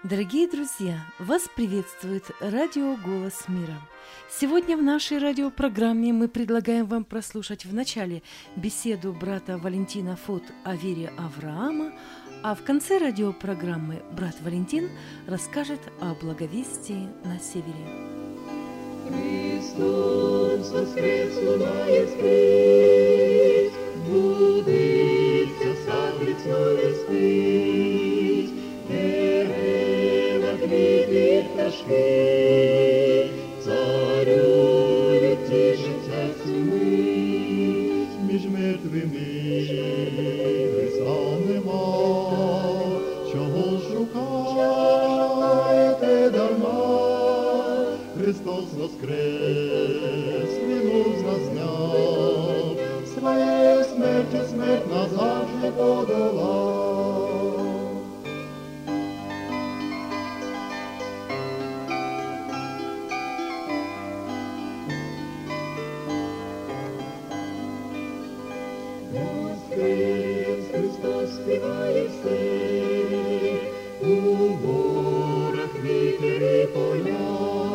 Дорогие друзья, вас приветствует радио «Голос мира». Сегодня в нашей радиопрограмме мы предлагаем вам прослушать в начале беседу брата Валентина Фот о вере Авраама, а в конце радиопрограммы брат Валентин расскажет о благовестии на севере. Христос воскрес, лунає спить, будиться, сад вічної спить, дерева, квіти, пташки, царюють, тішаться всі, між мертвими Христа нема, чого шукаєте дарма? Христос воскрес, Він з нас зняв, своєю смертю смерть назавжди подолав. Воскрес, Христос співає все, у горах вітер і поля.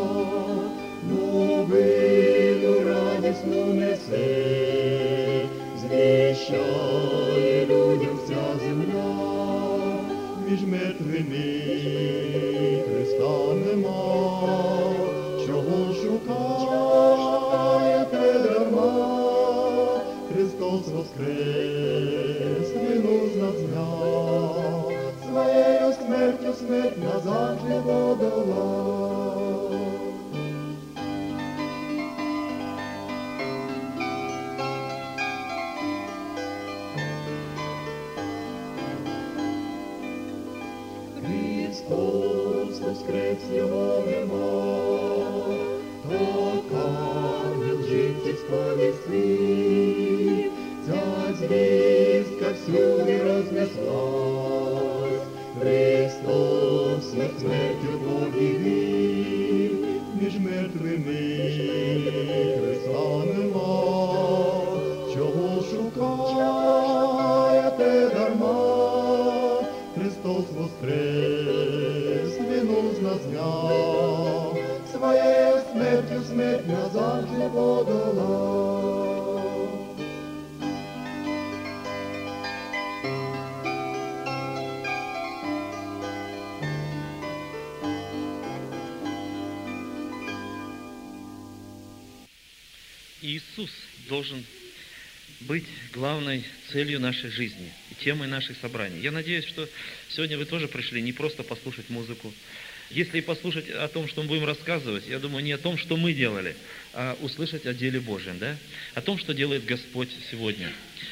Новину радісну несе, звіщає людям вся земля. Між мертвими Христа нема, чого шукаєте дарма? Христос воскрес, Він з нас зняв, своєю смертю смерть назавжди подолав. Христос воскрес, Його нема, так ангел житті сповістив, ця звістка всюди рознеслась. Христос смерть смертю побідив, між мертвими Христа нема, чого шукаєте дарма? Христос воскрес, Він з нас зняв, своєю смертю смерть назавжди подолав. Иисус должен быть главной целью нашей жизни и темой наших собраний. Я надеюсь, что сегодня вы тоже пришли не просто послушать музыку. Если послушать о том, что мы будем рассказывать, я думаю, не о том, что мы делали, а услышать о деле Божьем, да? О том, что делает Господь сегодня.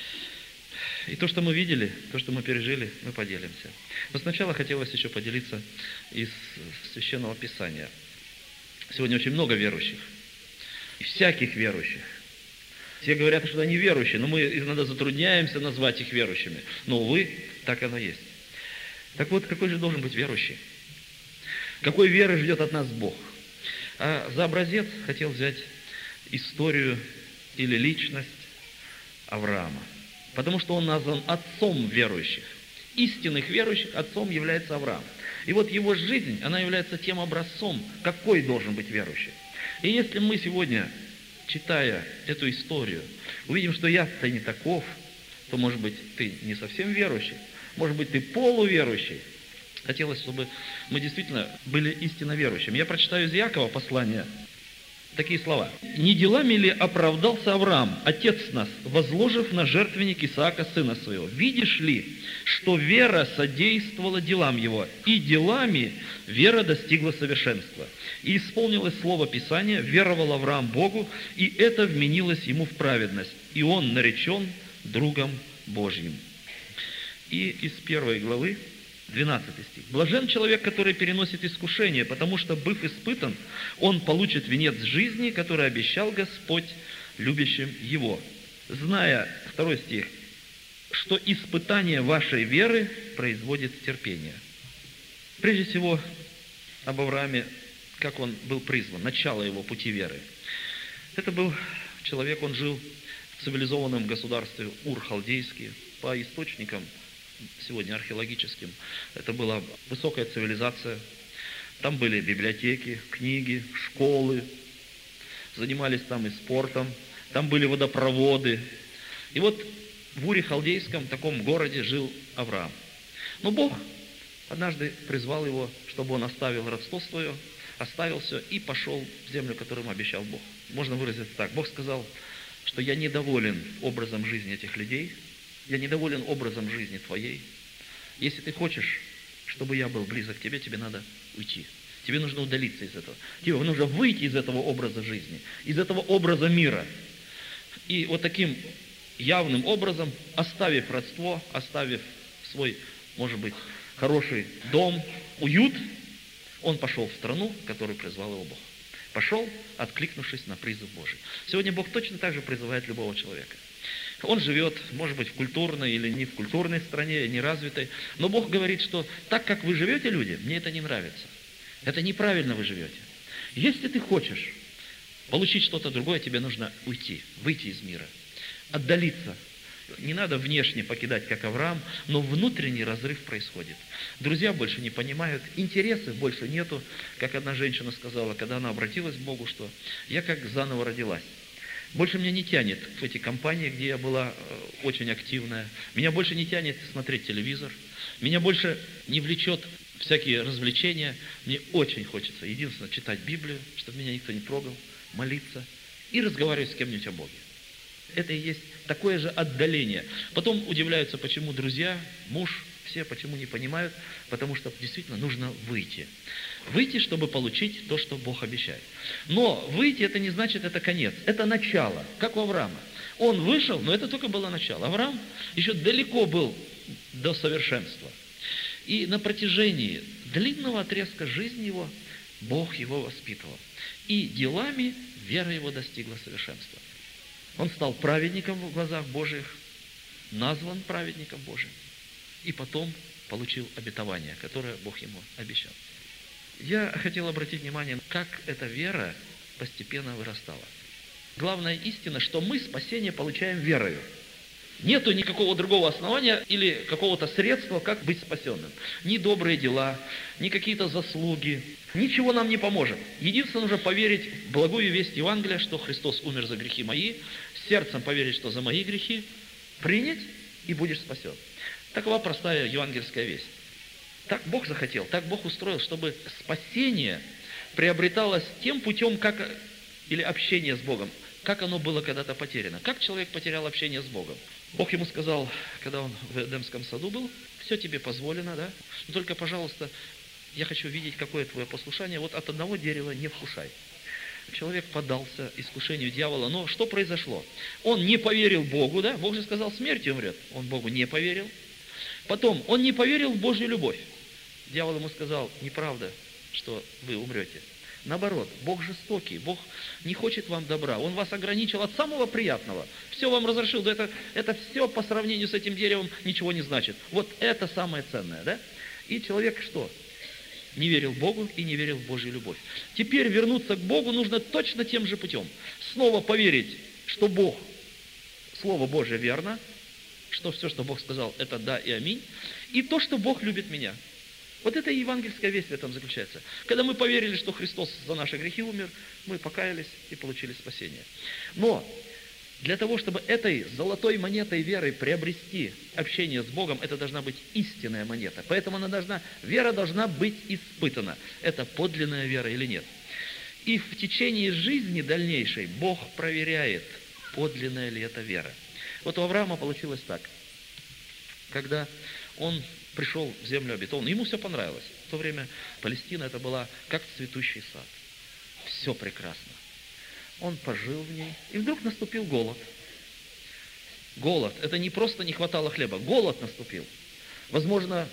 И то, что мы видели, то, что мы пережили, мы поделимся. Но сначала хотелось еще поделиться из Священного Писания. Сегодня очень много верующих. И всяких верующих. Все говорят, что они верующие, но мы иногда затрудняемся назвать их верующими. Но, увы, так оно есть. Так вот, какой же должен быть верующий? Какой веры ждет от нас Бог? А за образец хотел взять историю или личность Авраама. Потому что он назван отцом верующих. Истинных верующих отцом является Авраам. И вот его жизнь, она является тем образцом, какой должен быть верующий. И если мы сегодня, читая эту историю, увидим, что я-то не таков, то, может быть, ты не совсем верующий, может быть, ты полуверующий. Хотелось, чтобы мы действительно были истинно верующими. Я прочитаю из Иакова послания такие слова. «Не делами ли оправдался Авраам, отец нас, возложив на жертвенник Исаака, сына своего? Видишь ли, что вера содействовала делам его, и делами вера достигла совершенства. И исполнилось слово Писания, веровал Авраам Богу, и это вменилось ему в праведность, и он наречен другом Божьим». И из 1 главы, 12 стих. «Блажен человек, который переносит искушение, потому что, быв испытан, он получит венец жизни, который обещал Господь любящим его. Зная», 2 стих, «что испытание вашей веры производит терпение». Прежде всего, об Аврааме, как он был призван, начало его пути веры. Это был человек, он жил в цивилизованном государстве Ур-Халдейский, по источникам сегодня археологическим. Это была высокая цивилизация. Там были библиотеки, книги, школы. Занимались там и спортом. Там были водопроводы. И вот в Уре Халдейском, таком городе, жил Авраам. Но Бог однажды призвал его, чтобы он оставил родство свое, оставил все и пошел в землю, которую ему обещал Бог. Можно выразить так. Бог сказал, что я недоволен образом жизни этих людей, я недоволен образом жизни твоей. Если ты хочешь, чтобы я был близок к тебе, тебе надо уйти. Тебе нужно удалиться из этого. Тебе нужно выйти из этого образа жизни, из этого образа мира. И вот таким явным образом, оставив родство, оставив свой, может быть, хороший дом, уют, он пошел в страну, в которую призвал его Бог. Пошел, откликнувшись на призыв Божий. Сегодня Бог точно так же призывает любого человека. Он живет, может быть, в культурной или не в культурной стране, не развитой, но Бог говорит, что так, как вы живете, люди, мне это не нравится. Это неправильно вы живете. Если ты хочешь получить что-то другое, тебе нужно уйти, выйти из мира, отдалиться. Не надо внешне покидать, как Авраам, но внутренний разрыв происходит. Друзья больше не понимают, интересов больше нету. Как одна женщина сказала, когда она обратилась к Богу, что я как заново родилась. Больше меня не тянет в эти компании, где я была очень активная. Меня больше не тянет смотреть телевизор. Меня больше не влечет всякие развлечения. Мне очень хочется, единственное, читать Библию, чтобы меня никто не трогал, молиться и разговаривать с кем-нибудь о Боге. Это и есть такое же отдаление. Потом удивляются, почему друзья, муж, все почему не понимают, потому что действительно нужно выйти. Выйти, чтобы получить то, что Бог обещает. Но выйти, это не значит, это конец, это начало, как у Авраама. Он вышел, но это только было начало. Авраам еще далеко был до совершенства. И на протяжении длинного отрезка жизни его Бог его воспитывал. И делами вера его достигла совершенства. Он стал праведником в глазах Божьих, назван праведником Божьим, и потом получил обетование, которое Бог ему обещал. Я хотел обратить внимание, как эта вера постепенно вырастала. Главная истина, что мы спасение получаем верою. Нету никакого другого основания или какого-то средства, как быть спасенным. Ни добрые дела, ни какие-то заслуги. Ничего нам не поможет. Единственное, нужно поверить в благую весть Евангелия, что Христос умер за грехи мои, сердцем поверить, что за мои грехи, принять и будешь спасен. Такова простая евангельская весть. Так Бог захотел, так Бог устроил, чтобы спасение приобреталось тем путем, или общение с Богом, как оно было когда-то потеряно. Как человек потерял общение с Богом? Бог ему сказал, когда он в Эдемском саду был, все тебе позволено, да? Но только, пожалуйста, я хочу видеть, какое твое послушание, вот от одного дерева не вкушай. Человек поддался искушению дьявола, но что произошло? Он не поверил Богу, да? Бог же сказал, смертью умрет. Он Богу не поверил. Потом, он не поверил в Божью любовь. Дьявол ему сказал, неправда, что вы умрете. Наоборот, Бог жестокий, Бог не хочет вам добра. Он вас ограничил от самого приятного. Все вам разрешил, да это все по сравнению с этим деревом ничего не значит. Вот это самое ценное, да? И человек что? Не верил Богу и не верил в Божью любовь. Теперь вернуться к Богу нужно точно тем же путем. Снова поверить, что Бог, Слово Божье верно, что все, что Бог сказал, это да и аминь, и то, что Бог любит меня. Вот это и евангельская весть в этом заключается. Когда мы поверили, что Христос за наши грехи умер, мы покаялись и получили спасение. Но для того, чтобы этой золотой монетой веры приобрести общение с Богом, это должна быть истинная монета. Поэтому вера должна быть испытана. Это подлинная вера или нет. И в течение жизни дальнейшей Бог проверяет, подлинная ли это вера. Вот у Авраама получилось так. Когда он пришел в землю обетованную, ему все понравилось. В то время Палестина это была как цветущий сад. Все прекрасно. Он пожил в ней, и вдруг наступил голод. Голод. Это не просто не хватало хлеба, голод наступил. Возможно,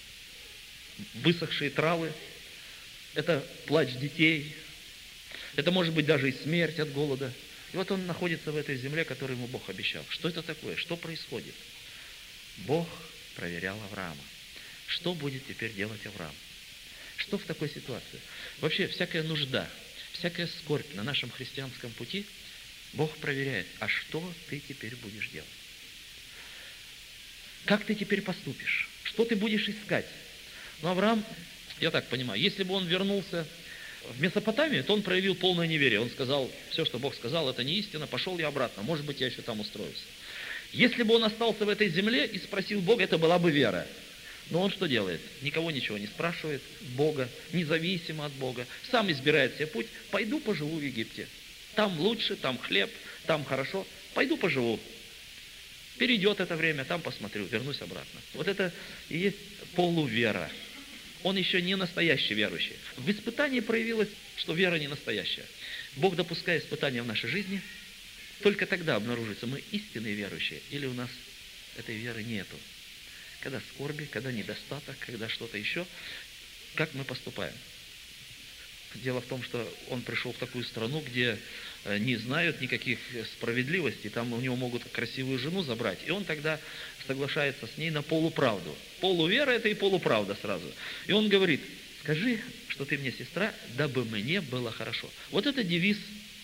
высохшие травы, это плач детей, это может быть даже и смерть от голода. И вот он находится в этой земле, которую ему Бог обещал. Что это такое? Что происходит? Бог проверял Авраама. Что будет теперь делать Авраам? Что в такой ситуации? Вообще, всякая нужда, всякая скорбь на нашем христианском пути, Бог проверяет, а что ты теперь будешь делать? Как ты теперь поступишь? Что ты будешь искать? Но Авраам, я так понимаю, если бы он вернулся в Месопотамию, то он проявил полное неверие. Он сказал, все, что Бог сказал, это не истина, пошел я обратно, может быть, я еще там устроюсь. Если бы он остался в этой земле и спросил Бога, это была бы вера. Но он что делает? Никого ничего не спрашивает Бога, независимо от Бога. Сам избирает себе путь. Пойду поживу в Египте. Там лучше, там хлеб, там хорошо. Пойду поживу. Перейдет это время, там посмотрю, вернусь обратно. Вот это и есть полувера. Он еще не настоящий верующий. В испытании проявилось, что вера не настоящая. Бог, допуская испытания в нашей жизни, только тогда обнаружится, мы истинные верующие, или у нас этой веры нету. Когда скорби, когда недостаток, когда что-то еще, как мы поступаем? Дело в том, что он пришел в такую страну, где не знают никаких справедливостей, там у него могут красивую жену забрать, и он тогда соглашается с ней на полуправду. Полувера – это и полуправда сразу. И он говорит, скажи, что ты мне сестра, дабы мне было хорошо. Вот это девиз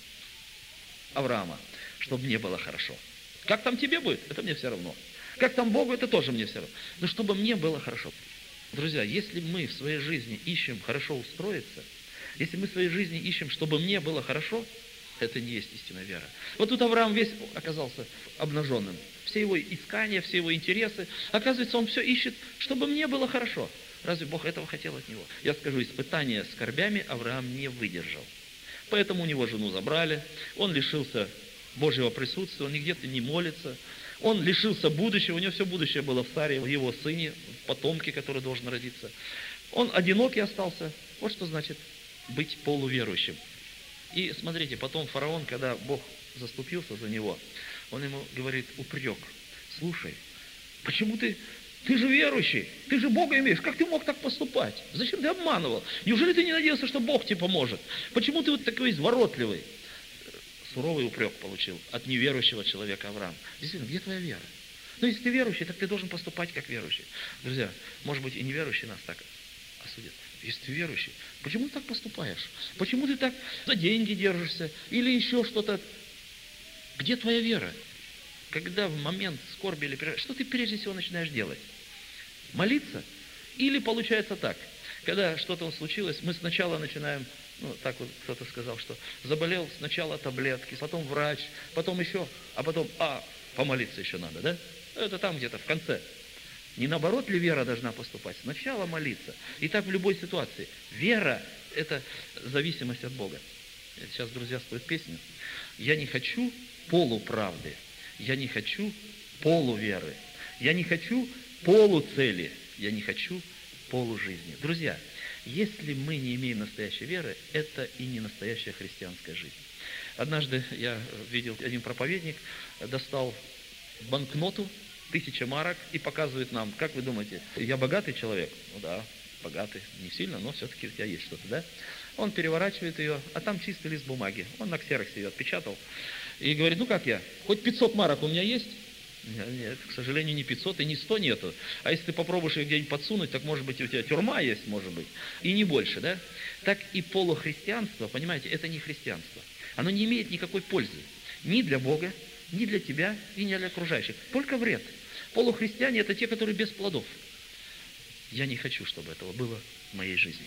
Авраама, чтобы мне было хорошо. Как там тебе будет, это мне все равно. Как там Богу, это тоже мне все равно. Но чтобы мне было хорошо. Друзья, если мы в своей жизни ищем хорошо устроиться, если мы в своей жизни ищем, чтобы мне было хорошо, это не есть истинная вера. Вот тут Авраам весь оказался обнаженным. Все его искания, все его интересы. Оказывается, он все ищет, чтобы мне было хорошо. Разве Бог этого хотел от него? Я скажу, испытания скорбями Авраам не выдержал. Поэтому у него жену забрали, он лишился Божьего присутствия, он нигде не молится. Он лишился будущего, у него все будущее было в Саре, в его сыне, в потомке, который должен родиться. Он одинокий остался. Вот что значит быть полуверующим. И смотрите, потом фараон, когда Бог заступился за него, он ему говорит упрек. Слушай, почему ты же верующий, ты же Бога имеешь, как ты мог так поступать? Зачем ты обманывал? Неужели ты не надеялся, что Бог тебе поможет? Почему ты вот такой изворотливый? Суровый упрек получил от неверующего человека Авраам. Действительно, где твоя вера? Ну, если ты верующий, так ты должен поступать как верующий. Друзья, может быть, и неверующие нас так осудят. Если ты верующий, почему ты так поступаешь? Почему ты так за деньги держишься? Или еще что-то? Где твоя вера? Когда в момент скорби или переживания, что ты прежде всего начинаешь делать? Молиться? Или получается так? Когда что-то случилось, мы сначала начинаем, так вот кто-то сказал, что заболел сначала таблетки, потом врач, потом еще, а потом, помолиться еще надо, да? Это там где-то в конце. Не наоборот ли вера должна поступать? Сначала молиться. И так в любой ситуации. Вера – это зависимость от Бога. Сейчас, друзья, споют песню. Я не хочу полуправды, я не хочу полуверы, я не хочу полуцели, я не хочу полужизни. Друзья, если мы не имеем настоящей веры, это и не настоящая христианская жизнь. Однажды я видел, один проповедник достал банкноту 1000 марок и показывает нам, как вы думаете, я богатый человек? Ну да, богатый, не сильно, но все-таки у тебя есть что-то, да? Он переворачивает ее, а там чистый лист бумаги. Он на ксероксе ее отпечатал и говорит, как я? Хоть 500 марок у меня есть? Нет, к сожалению, не 500 и не 100 нету. А если ты попробуешь ее где-нибудь подсунуть, так, может быть, у тебя тюрьма есть, может быть, и не больше, да? Так и полухристианство, понимаете, это не христианство. Оно не имеет никакой пользы ни для Бога, ни для тебя, и ни для окружающих. Только вред. Полухристиане – это те, которые без плодов. Я не хочу, чтобы этого было в моей жизни.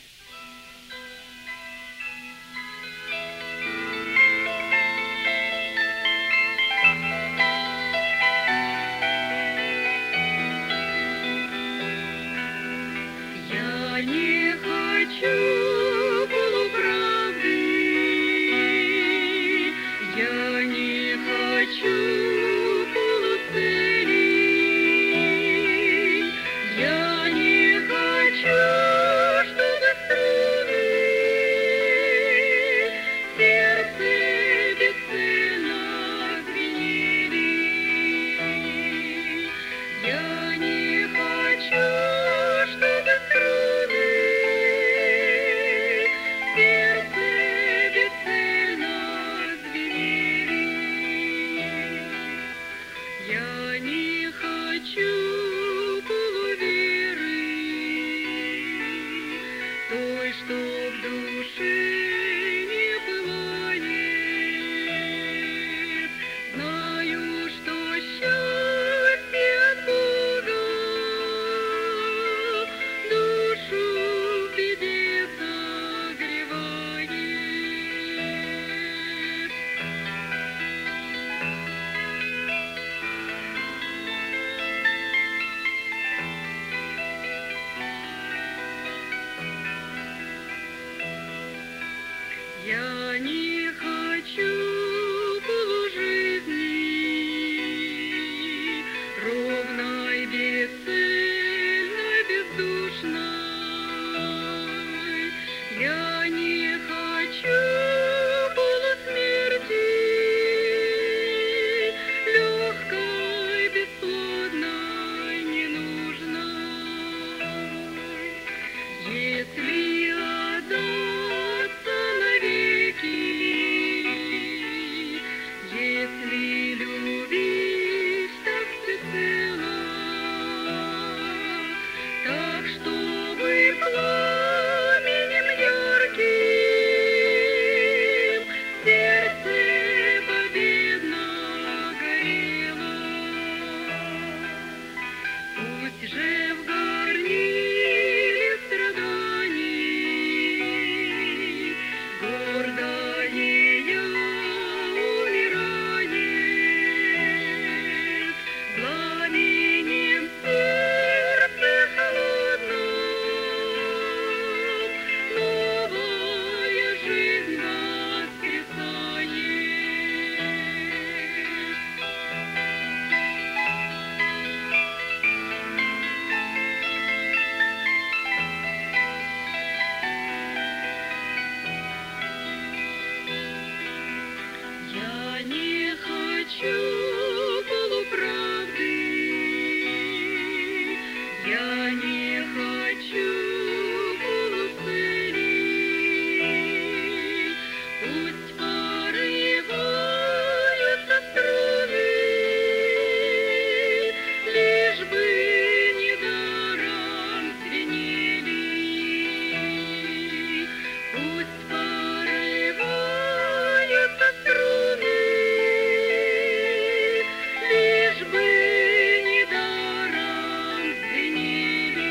Я не хочу полуправды, я не хочу полуцели, я не хочу, чтобы струны в сердце бесцельно звенели. Я не хочу, чтобы струны в сердце бесцельно звенели. Я не хочу полуверы, той, что в душе не пылает. Знаю, что счастье от если любишь так всецело, так чтобы пламенем ярким сердце победно горело. Пусть же в горниле страданий гордое я умирает, пламенем сердце холодном новая жизнь воскресает. Я не хочу полуправды, я не хочу полуцели. Пусть порываются струны, лишь бы недаром звенели. Пусть порываются струны, лишь бы недаром звенели.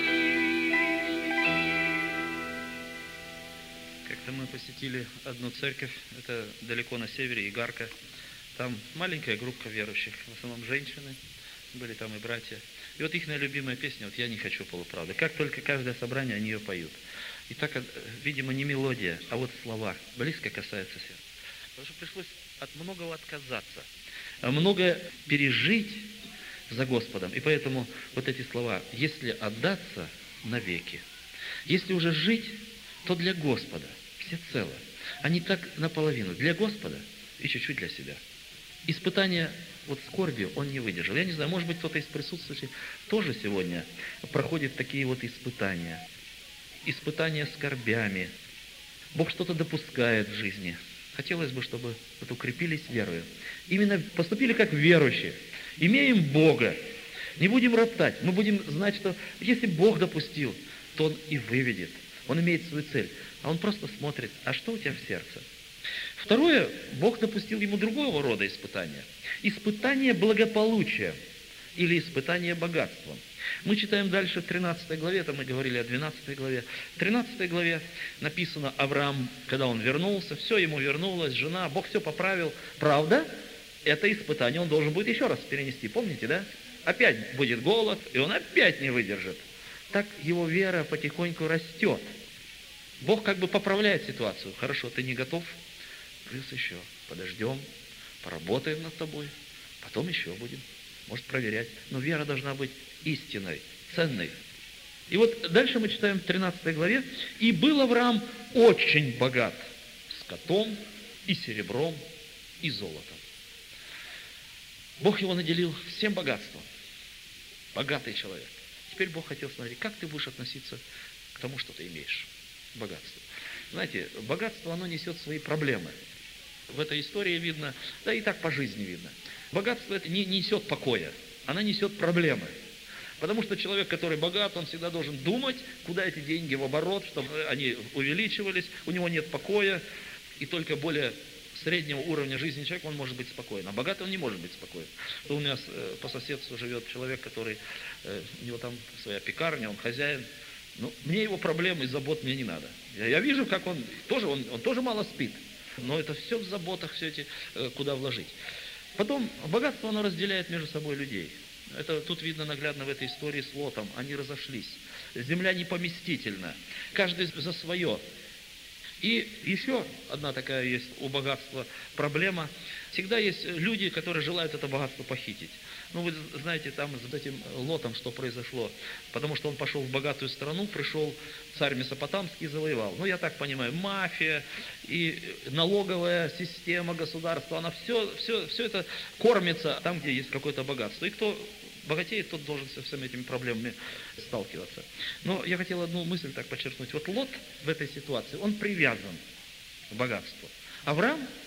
Как-то мы посетили одну церковь, это далеко на севере, Игарка. Там маленькая группа верующих, в основном женщины, были там и братья. И вот их любимая песня, вот «Я не хочу полуправды». Как только каждое собрание, они ее поют. И так, видимо, не мелодия, а вот слова, близко касаются сердца. Потому что пришлось от многого отказаться, многое пережить за Господом. И поэтому вот эти слова: «Если отдаться навеки, если уже жить, то для Господа всецело». Они так наполовину. Для Господа и чуть-чуть для себя. Испытания вот скорбью он не выдержал. Я не знаю, может быть, кто-то из присутствующих тоже сегодня проходит такие вот испытания. Испытания скорбями. Бог что-то допускает в жизни. Хотелось бы, чтобы вот укрепились верою. Именно поступили как верующие. Имеем Бога. Не будем роптать. Мы будем знать, что если Бог допустил, то Он и выведет. Он имеет свою цель. А Он просто смотрит, а что у тебя в сердце? Второе, Бог допустил ему другого рода испытания. Испытание благополучия или испытание богатством. Мы читаем дальше в 13 главе, там мы говорили о 12 главе. В 13 главе написано: Авраам, когда он вернулся, все ему вернулось, жена, Бог все поправил. Правда, это испытание он должен будет еще раз перенести. Помните, да? Опять будет голод, и он опять не выдержит. Так его вера потихоньку растет. Бог как бы поправляет ситуацию. Хорошо, ты не готов? Плюс еще подождем, поработаем над тобой, потом еще будем, может, проверять. Но вера должна быть истинной, ценной. И вот дальше мы читаем в 13 главе: «И был Авраам очень богат скотом и серебром и золотом». Бог его наделил всем богатством. Богатый человек. Теперь Бог хотел смотреть, как ты будешь относиться к тому, что ты имеешь. Богатство. Знаете, богатство, оно несет свои проблемы. В этой истории видно, да и так по жизни видно. Богатство это не несет покоя, оно несет проблемы. Потому что человек, который богат, он всегда должен думать, куда эти деньги в оборот, чтобы они увеличивались, у него нет покоя, и только более среднего уровня жизни человек, он может быть спокоен. А богатый он не может быть спокоен. То у нас по соседству живет человек, который, у него там своя пекарня, он хозяин. Ну, мне его проблем и забот мне не надо. Я вижу, как он тоже мало спит. Но это все в заботах, все эти, куда вложить. Потом, богатство, оно разделяет между собой людей. Это тут видно наглядно в этой истории с Лотом. Они разошлись. Земля непоместительна. Каждый за свое. И еще одна такая есть у богатства проблема. Всегда есть люди, которые желают это богатство похитить. Ну, вы знаете, там с этим Лотом что произошло. Потому что он пошел в богатую страну, пришел царь Месопотамский и завоевал. Ну, я так понимаю, мафия и налоговая система государства, она все это кормится там, где есть какое-то богатство. И кто богатеет, тот должен со всеми этими проблемами сталкиваться. Но я хотел одну мысль так подчеркнуть. Вот Лот в этой ситуации, он привязан к богатству. Авраам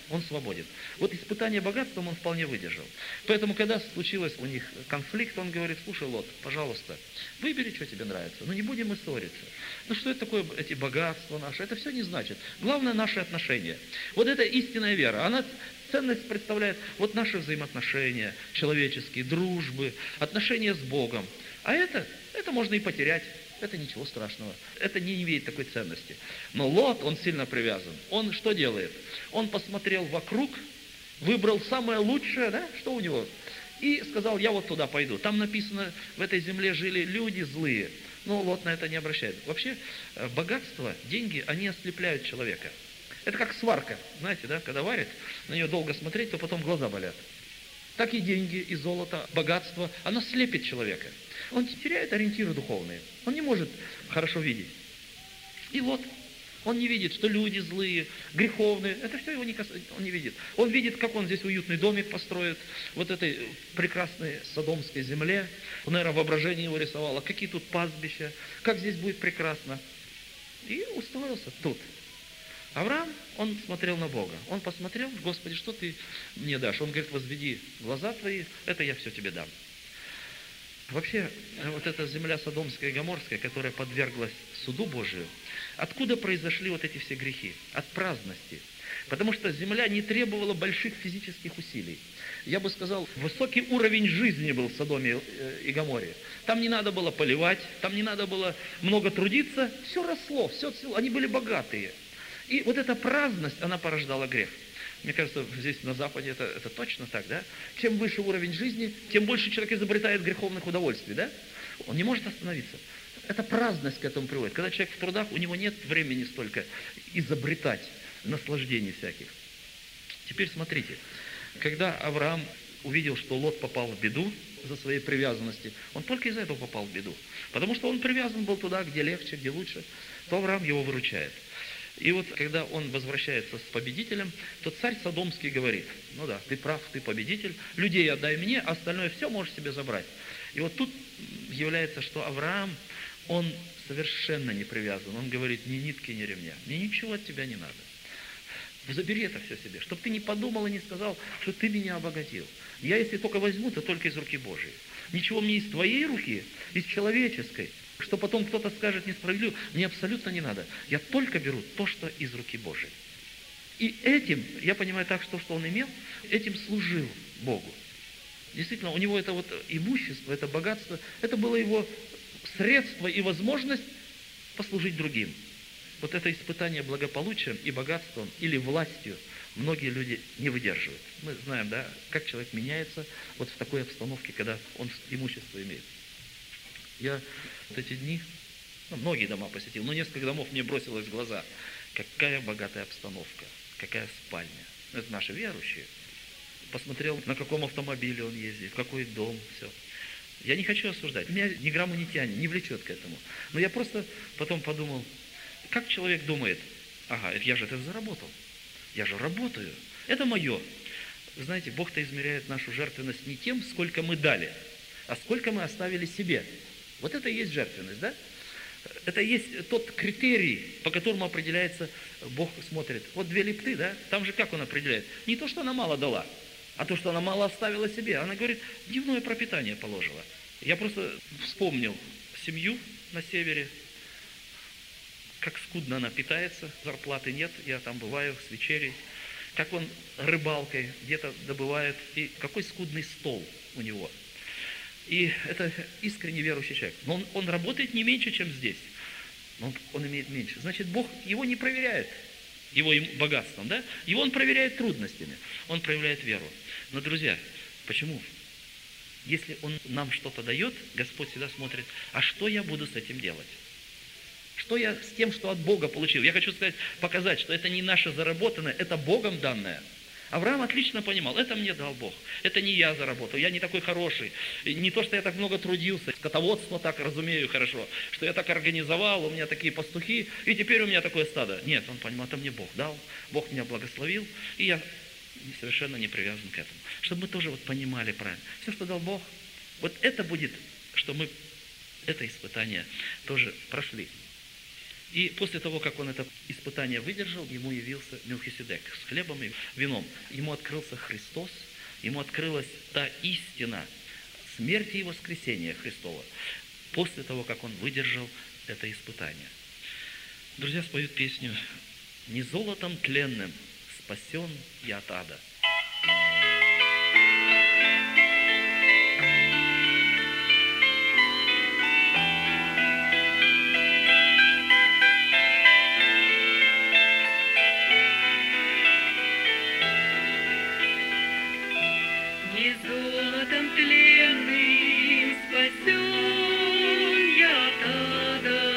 он свободен. Вот испытание богатством он вполне выдержал. Поэтому, когда случилось у них конфликт, он говорит: слушай, Лот, пожалуйста, выбери, что тебе нравится, но не будем мы ссориться. Ну что это такое, эти богатства наши, это все не значит. Главное, наши отношения. Вот эта истинная вера, она ценность представляет вот наши взаимоотношения человеческие, дружбы, отношения с Богом. А это можно и потерять. Это ничего страшного. Это не имеет такой ценности. Но Лот, он сильно привязан. Он что делает? Он посмотрел вокруг, выбрал самое лучшее, да, что у него, и сказал: я вот туда пойду. Там написано, в этой земле жили люди злые. Но Лот на это не обращает. Вообще, богатство, деньги, они ослепляют человека. Это как сварка, знаете, да, когда варят, на нее долго смотреть, то потом глаза болят. Так и деньги, и золото, богатство, оно слепит человека. Он теряет ориентиры духовные. Он не может хорошо видеть. И вот, он не видит, что люди злые, греховные. Это все его не касается, он не видит. Он видит, как он здесь уютный домик построит, вот этой прекрасной содомской земле. Он, наверное, воображение его рисовало, какие тут пастбища, как здесь будет прекрасно. И устроился тут. Авраам, он смотрел на Бога. Он посмотрел: Господи, что ты мне дашь? Он говорит: возведи глаза твои, это я все тебе дам. Вообще, вот эта земля Содомская и Гоморская, которая подверглась суду Божию, откуда произошли вот эти все грехи? От праздности. Потому что земля не требовала больших физических усилий. Я бы сказал, высокий уровень жизни был в Содоме и Гоморе. Там не надо было поливать, там не надо было много трудиться, все росло, все цвело, они были богатые. И вот эта праздность, она порождала грех. Мне кажется, здесь на Западе это точно так, да? Чем выше уровень жизни, тем больше человек изобретает греховных удовольствий, да? Он не может остановиться. Это праздность к этому приводит. Когда человек в трудах, у него нет времени столько изобретать наслаждений всяких. Теперь смотрите, когда Авраам увидел, что Лот попал в беду за своей привязанности, он только из-за этого попал в беду. Потому что он привязан был туда, где легче, где лучше, то Авраам его выручает. И вот, когда он возвращается с победителем, то царь Содомский говорит: ну да, ты прав, ты победитель, людей отдай мне, а остальное все можешь себе забрать. И вот тут является, что Авраам, он совершенно не привязан. Он говорит: ни нитки, ни ремня, мне ничего от тебя не надо. Забери это все себе, чтобы ты не подумал и не сказал, что ты меня обогатил. Я, если только возьму, то только из руки Божией. Ничего мне из твоей руки, из человеческой, что потом кто-то скажет несправедливо, мне абсолютно не надо. Я только беру то, что из руки Божией. И этим, я понимаю так, что он имел, этим служил Богу. Действительно, у него это вот имущество, это богатство, это было его средство и возможность послужить другим. Вот это испытание благополучием и богатством или властью многие люди не выдерживают. Мы знаем, да, как человек меняется вот в такой обстановке, когда он имущество имеет. Я вот эти дни, многие дома посетил, но несколько домов мне бросилось в глаза. Какая богатая обстановка, какая спальня. Это наши верующие. Посмотрел, на каком автомобиле он ездит, в какой дом, все. Я не хочу осуждать, меня ни грамма не тянет, не влечет к этому. Но я просто потом подумал, как человек думает: ага, я же это заработал, я же работаю, это мое. Вы знаете, Бог-то измеряет нашу жертвенность не тем, сколько мы дали, а сколько мы оставили себе. Вот это и есть жертвенность, да? Это и есть тот критерий, по которому определяется, Бог смотрит. Вот 2 лепты, да? Там же как Он определяет? Не то, что она мало дала, а то, что она мало оставила себе. Она говорит, дневное пропитание положила. Я просто вспомнил семью на севере, как скудно она питается, зарплаты нет, я там бываю с вечерей, как он рыбалкой где-то добывает, и какой скудный стол у него. И это искренне верующий человек. Но он работает не меньше, чем здесь. Но он имеет меньше. Значит, Бог его не проверяет его богатством, да? Его Он проверяет трудностями. Он проявляет веру. Но, друзья, почему? Если Он нам что-то дает, Господь всегда смотрит, а что я буду с этим делать? Что я с тем, что от Бога получил? Я хочу сказать, показать, что это не наше заработанное, это Богом данное. Авраам отлично понимал, это мне дал Бог, это не я заработал, я не такой хороший, не то, что я так много трудился, скотоводство так разумею хорошо, что я так организовал, у меня такие пастухи, и теперь у меня такое стадо. Нет, он понимал, это мне Бог дал, Бог меня благословил, и я совершенно не привязан к этому. Чтобы мы тоже вот понимали правильно, все, что дал Бог, вот это будет, что мы это испытание тоже прошли. И после того, как он это испытание выдержал, ему явился Мелхиседек с хлебом и вином. Ему открылся Христос, ему открылась та истина смерти и воскресения Христова после того, как он выдержал это испытание. Друзья споют песню «Не золотом тленным спасен я от ада». Не золотом тленным спасен я от ада,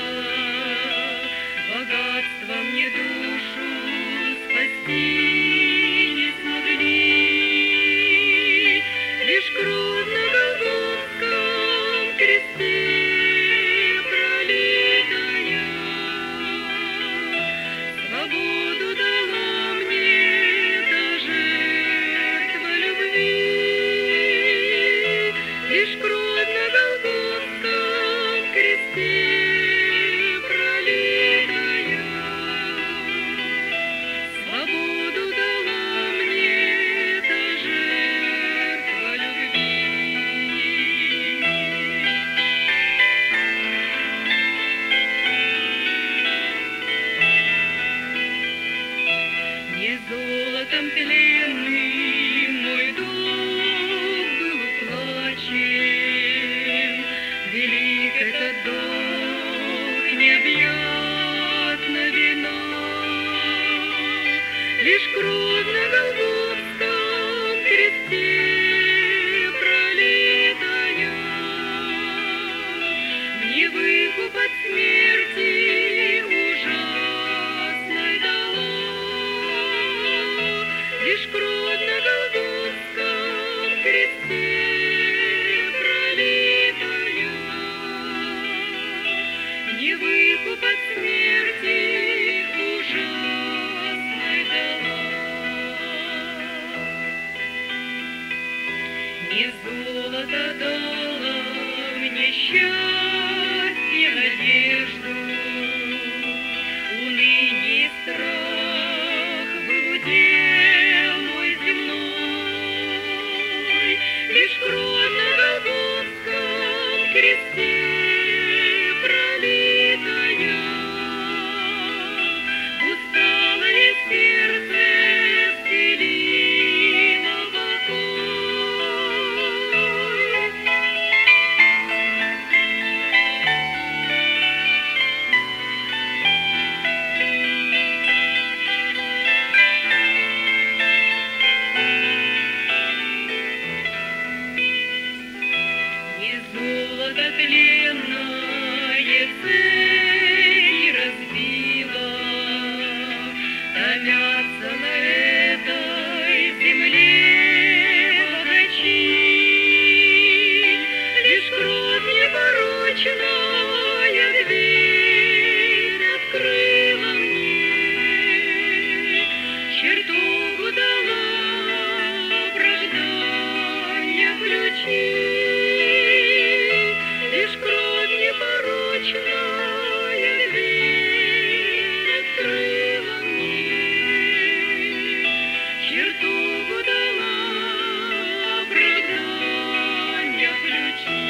богатством мне душу спасти не смогли. Лишь кровь на Голгофском кресте пролитая свободу дала мне та жертва любви. Лишь кровь на Голгофском кресте пролитая свободу дала мне та жертва любви. Не золотом тленным мой долг был уплачен, велик этот долг необъятна вина. Лишь кровь на Голгофском кресте пролитая мне выкуп от смерти ужасной дала. Лишь кровь на Голгофском кресте пролитая мне выкуп от смерти ужасной дала. Не золото дало мне счастье, надежду, уныние и страх был удел мой земной. Лишь кровь на Голгофском кресте пролитая усталое сердце вселила покой. Не золото тленное цепи разбила, томятся на этой земле богачи. Лишь кровь непорочная дверь открыла мне, чертогу дала оправдания ключи. Лишь кровь непорочная дверь открыла мне, чертогу дала оправдания ключи.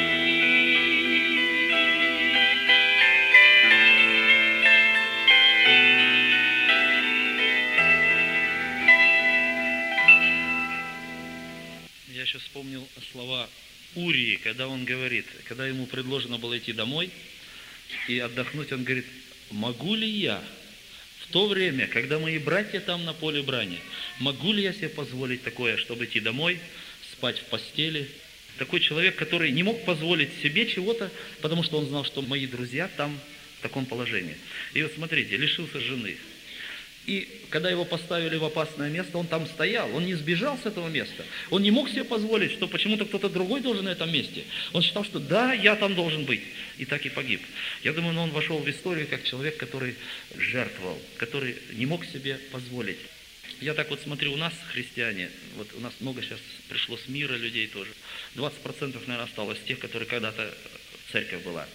Я еще вспомнил слова Урии, когда он говорит, когда ему предложено было идти домой и отдохнуть, он говорит: могу ли я в то время, когда мои братья там на поле брани, могу ли я себе позволить такое, чтобы идти домой, спать в постели? Такой человек, который не мог позволить себе чего-то, потому что он знал, что мои друзья там в таком положении. И вот смотрите, лишился жены. И когда его поставили в опасное место, он там стоял, он не сбежал с этого места. Он не мог себе позволить, что почему-то кто-то другой должен на этом месте. Он считал, что да, я там должен быть. И так и погиб. Я думаю, он вошел в историю как человек, который жертвовал, который не мог себе позволить. Я так вот смотрю, у нас христиане, вот у нас много сейчас пришло с мира людей тоже. 20%, наверное, осталось тех, которые когда-то церковь была.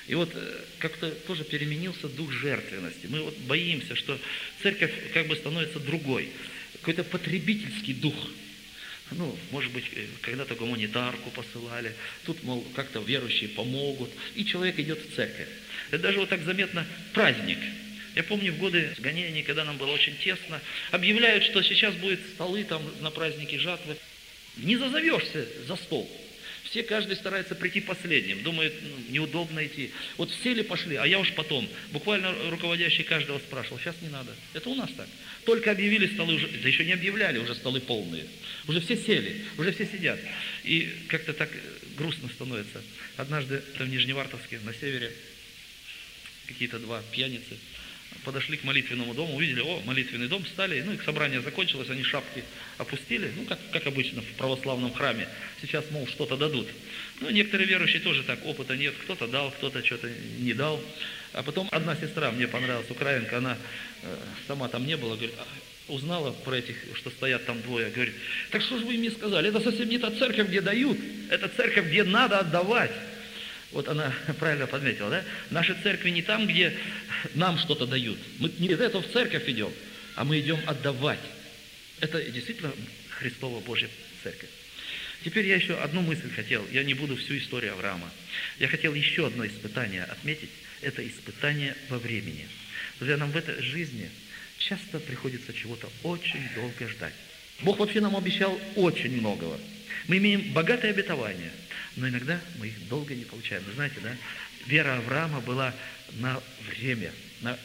И вот как-то тоже переменился дух жертвенности. Мы вот боимся, что церковь как бы становится другой. Какой-то потребительский дух. Ну, может быть, когда-то гуманитарку посылали, тут, мол, как-то верующие помогут, и человек идет в церковь. Это даже вот так заметно праздник. Я помню, в годы гонений, когда нам было очень тесно, объявляют, что сейчас будут столы там на праздники жатвы. Не зазовешься за стол. Все, каждый старается прийти последним, думает, неудобно идти. Вот сели, пошли, а я уж потом. Буквально руководящий каждого спрашивал, сейчас не надо. Это у нас так. Только объявили столы, уже, да еще не объявляли, уже столы полные. Уже все сели, уже все сидят. И как-то так грустно становится. Однажды в Нижневартовске, на севере, какие-то два пьяницы подошли к молитвенному дому, увидели, молитвенный дом, встали, ну, их собрание закончилось, они шапки опустили, ну, как обычно в православном храме, сейчас, мол, что-то дадут. Ну, некоторые верующие тоже так, опыта нет, кто-то дал, кто-то что-то не дал. А потом одна сестра, мне понравилась, украинка, она сама там не была, говорит, узнала про этих, что стоят там двое, говорит, так что же вы мне сказали, это совсем не та церковь, где дают, это церковь, где надо отдавать. Вот она правильно подметила, да? Наши церкви не там, где нам что-то дают. Мы не из этого в церковь идем, а мы идем отдавать. Это действительно Христова Божья церковь. Теперь я еще одну мысль хотел. Я не буду всю историю Авраама. Я хотел еще одно испытание отметить. Это испытание во времени. Друзья, нам в этой жизни часто приходится чего-то очень долго ждать. Бог вообще нам обещал очень многого. Мы имеем богатое обетование, но иногда мы их долго не получаем. Вы знаете, да? Вера Авраама была на время, на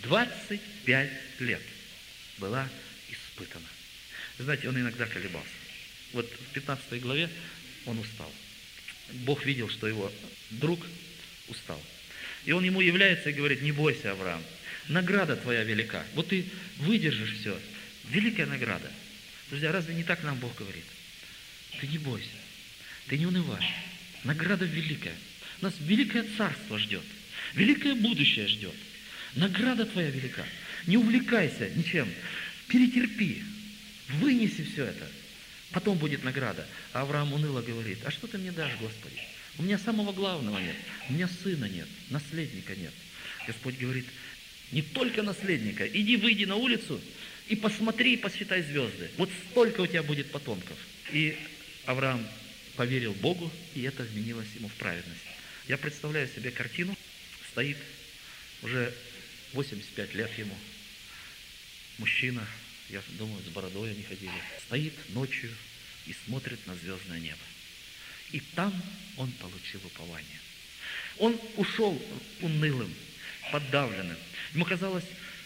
25 лет была испытана. Вы знаете, он иногда колебался. Вот в 15 главе он устал. Бог видел, что его друг устал. И он ему является и говорит, не бойся, Авраам, награда твоя велика. Вот ты выдержишь все. Великая награда. Друзья, разве не так нам Бог говорит? Ты не бойся, ты не унывай. Награда великая. Нас великое царство ждет. Великое будущее ждет. Награда твоя велика. Не увлекайся ничем. Перетерпи. Вынеси все это. Потом будет награда. А Авраам уныло говорит, а что ты мне дашь, Господи? У меня самого главного нет. У меня сына нет. Наследника нет. Господь говорит, не только наследника. Иди, выйди на улицу и посмотри, и посчитай звезды. Вот столько у тебя будет потомков. И Авраам поверил Богу, и это вменилось ему в праведность. Я представляю себе картину. Стоит уже 85 лет ему. Мужчина, я думаю, с бородой они ходили. Стоит ночью и смотрит на звездное небо. И там он получил упование. Он ушел унылым, подавленным. Ему казалось,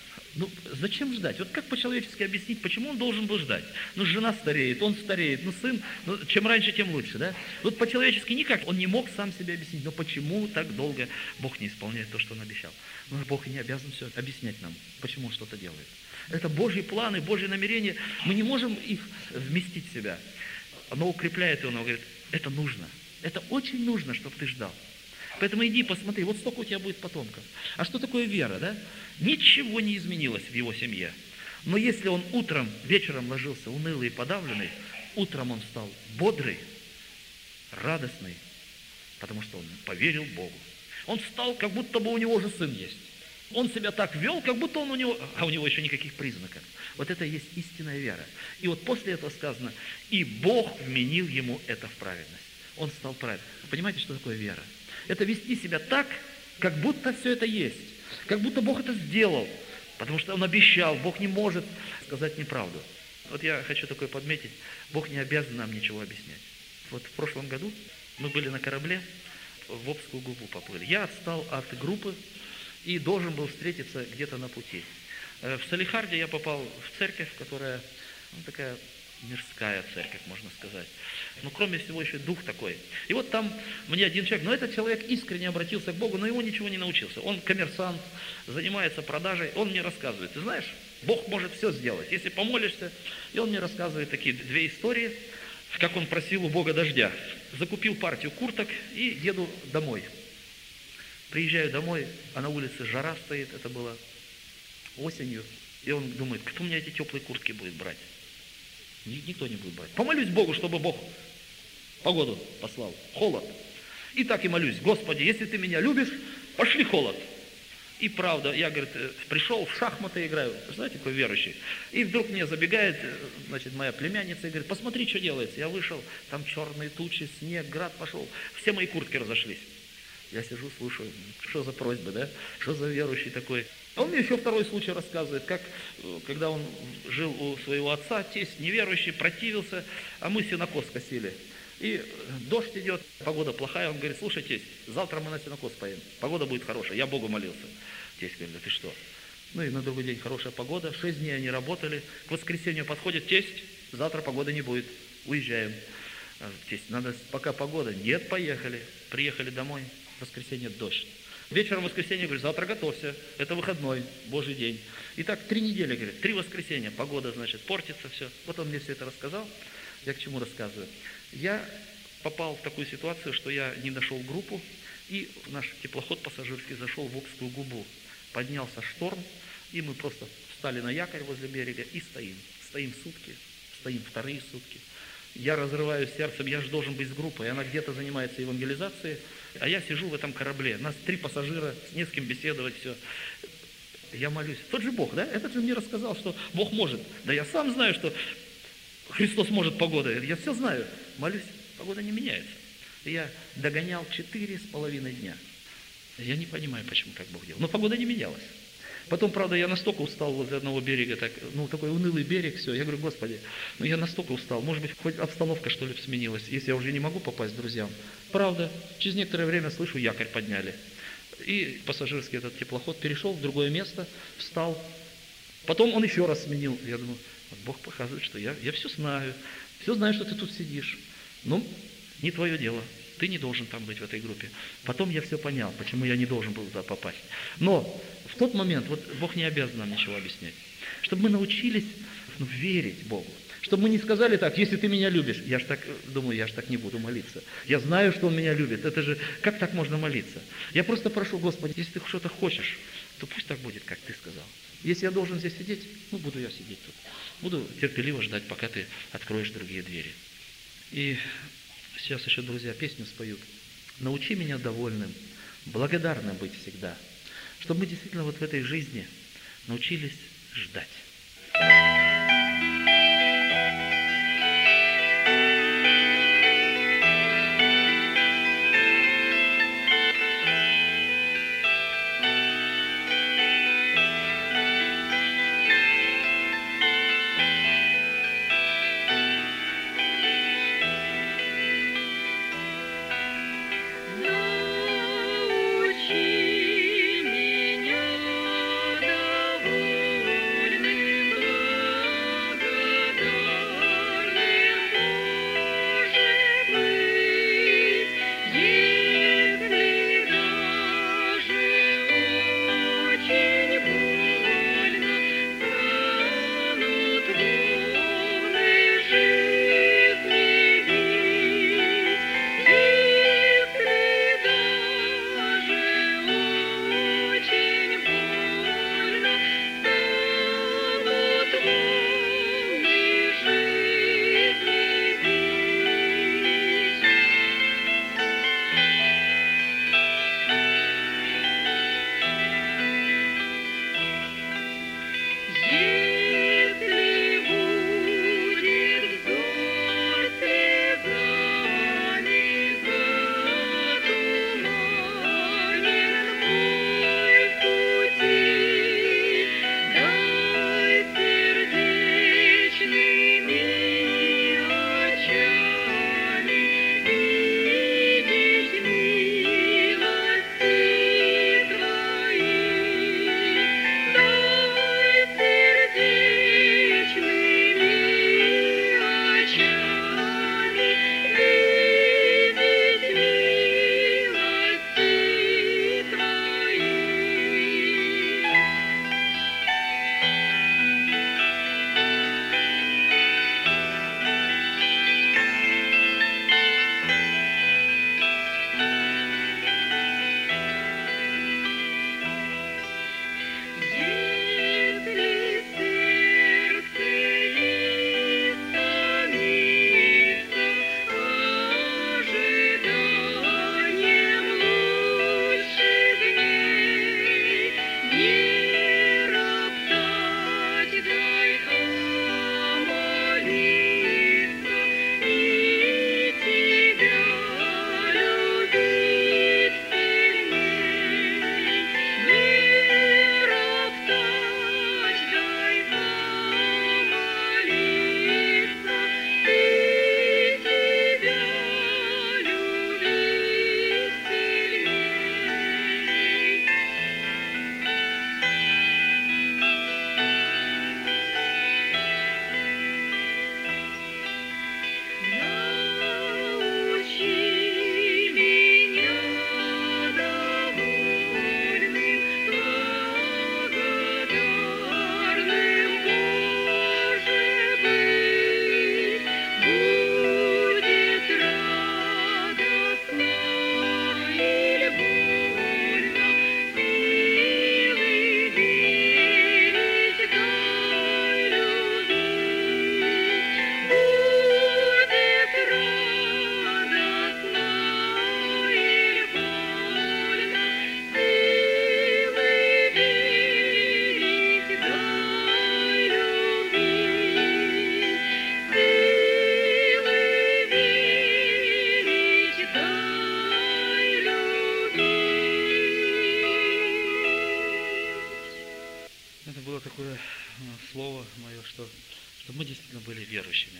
зачем ждать? Вот как по-человечески объяснить, почему он должен был ждать? Жена стареет, он стареет, сын, чем раньше, тем лучше, да? Вот по-человечески никак, он не мог сам себе объяснить, но почему так долго Бог не исполняет то, что он обещал? Бог и не обязан все объяснять нам, почему он что-то делает. Это Божьи планы, Божьи намерения, мы не можем их вместить в себя. Оно укрепляет его, оно говорит, это нужно, это очень нужно, чтобы ты ждал. Поэтому иди, посмотри, вот столько у тебя будет потомков. А что такое вера, да? Ничего не изменилось в его семье. Но если он утром, вечером ложился унылый и подавленный, утром он стал бодрый, радостный, потому что он поверил Богу. Он встал, как будто бы у него уже сын есть. Он себя так вел, как будто он у него, а у него еще никаких признаков. Вот это и есть истинная вера. И вот после этого сказано, и Бог вменил ему это в праведность. Он стал праведным. Вы понимаете, что такое вера? Это вести себя так, как будто все это есть. Как будто Бог это сделал. Потому что Он обещал. Бог не может сказать неправду. Вот я хочу такое подметить. Бог не обязан нам ничего объяснять. Вот в прошлом году мы были на корабле, в Обскую губу поплыли. Я отстал от группы и должен был встретиться где-то на пути. В Салихарде я попал в церковь, которая такая мирская церковь, можно сказать. Но кроме всего еще дух такой. И вот там мне один человек, но этот человек искренне обратился к Богу, но ему ничего не научился. Он коммерсант, занимается продажей, он мне рассказывает, ты знаешь, Бог может все сделать, если помолишься. И он мне рассказывает такие две истории, как он просил у Бога дождя. Закупил партию курток и еду домой. Приезжаю домой, а на улице жара стоит, это было осенью. И он думает, кто мне эти теплые куртки будет брать? Никто не будет брать. Помолюсь Богу, чтобы Бог погоду послал. Холод. И так и молюсь. Господи, если ты меня любишь, пошли холод. И правда, я, говорит, пришел, в шахматы играю, знаете, такой верующий. И вдруг мне забегает, значит, моя племянница и говорит, посмотри, что делается. Я вышел, там черные тучи, снег, град пошел, все мои куртки разошлись. Я сижу, слушаю, что за просьба, да? Что за верующий такой? Он мне еще второй случай рассказывает, как, когда он жил у своего отца, тесть неверующий, противился, а мы сенокос косили. И дождь идет, погода плохая, он говорит, слушай, тесть, завтра мы на сенокос поедем, погода будет хорошая, я Богу молился. Тесть говорит, да ты что? Ну и на другой день хорошая погода, 6 дней они работали, к воскресенью подходит, тесть, завтра погоды не будет, уезжаем. Тесть, надо, пока погода, нет, поехали, приехали домой, в воскресенье дождь. Вечером воскресенье, говорит, завтра готовься, это выходной, Божий день. И так 3 недели, говорит, 3 воскресенья, погода, значит, портится, все. Вот он мне все это рассказал, я к чему рассказываю. Я попал в такую ситуацию, что я не нашел группу, и наш теплоход пассажирский зашел в Обскую губу. Поднялся шторм, и мы просто встали на якорь возле берега и стоим. Стоим сутки, стоим вторые сутки. Я разрываюсь сердцем, я же должен быть с группой, она где-то занимается евангелизацией, а я сижу в этом корабле, нас 3 пассажира, не с кем беседовать, все. Я молюсь. Тот же Бог, да? Этот же мне рассказал, что Бог может. Да я сам знаю, что Христос может погодой, я все знаю. Молюсь, погода не меняется. Я догонял 4,5 дня. Я не понимаю, почему так Бог делал. Но погода не менялась. Потом, правда, я настолько устал возле одного берега, такой унылый берег, все. Я говорю, Господи, я настолько устал, может быть, хоть обстановка, что ли, сменилась, если я уже не могу попасть к друзьям. Правда, через некоторое время слышу, якорь подняли. И пассажирский этот теплоход перешел в другое место, встал. Потом он еще раз сменил. Я думаю, вот Бог показывает, что я все знаю, что ты тут сидишь. Ну, не твое дело. Ты не должен там быть в этой группе. Потом я все понял, почему я не должен был туда попасть. Но в тот момент, вот Бог не обязан нам ничего объяснять. Чтобы мы научились верить Богу. Чтобы мы не сказали так, если ты меня любишь, я ж так не буду молиться. Я знаю, что Он меня любит. Это же, как так можно молиться? Я просто прошу, Господи, если ты что-то хочешь, то пусть так будет, как ты сказал. Если я должен здесь сидеть, буду я сидеть тут. Буду терпеливо ждать, пока ты откроешь другие двери. И сейчас еще, друзья, песню споют. «Научи меня довольным, благодарным быть всегда», чтобы мы действительно вот в этой жизни научились ждать. Научи меня довольным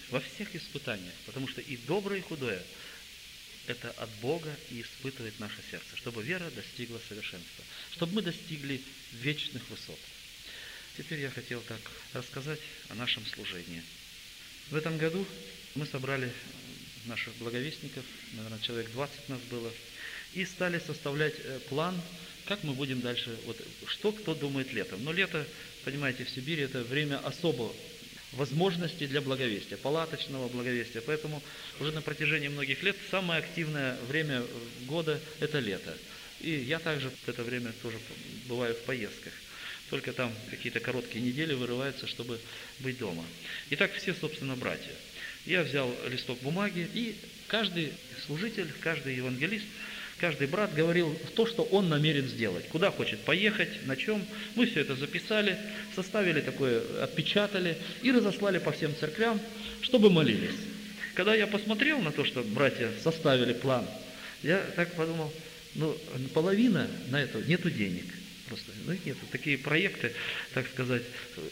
во всех испытаниях, потому что и доброе, и худое – это от Бога и испытывает наше сердце, чтобы вера достигла совершенства, чтобы мы достигли вечных высот. Теперь я хотел так рассказать о нашем служении. В этом году мы собрали наших благовестников, наверное, человек 20 нас было, и стали составлять план, как мы будем дальше, вот что кто думает летом. Но лето, понимаете, в Сибири это время особо возможностей для благовестия, палаточного благовестия. Поэтому уже на протяжении многих лет самое активное время года – это лето. И я также в это время тоже бываю в поездках. Только там какие-то короткие недели вырываются, чтобы быть дома. Итак, все, собственно, братья. Я взял листок бумаги, и каждый служитель, каждый евангелист, каждый брат говорил то, что он намерен сделать, куда хочет поехать, на чем. Мы все это записали, составили такое, отпечатали и разослали по всем церквям, чтобы молились. Когда я посмотрел на то, что братья составили план, я так подумал, половина на это нету денег. Просто, нет, такие проекты, так сказать,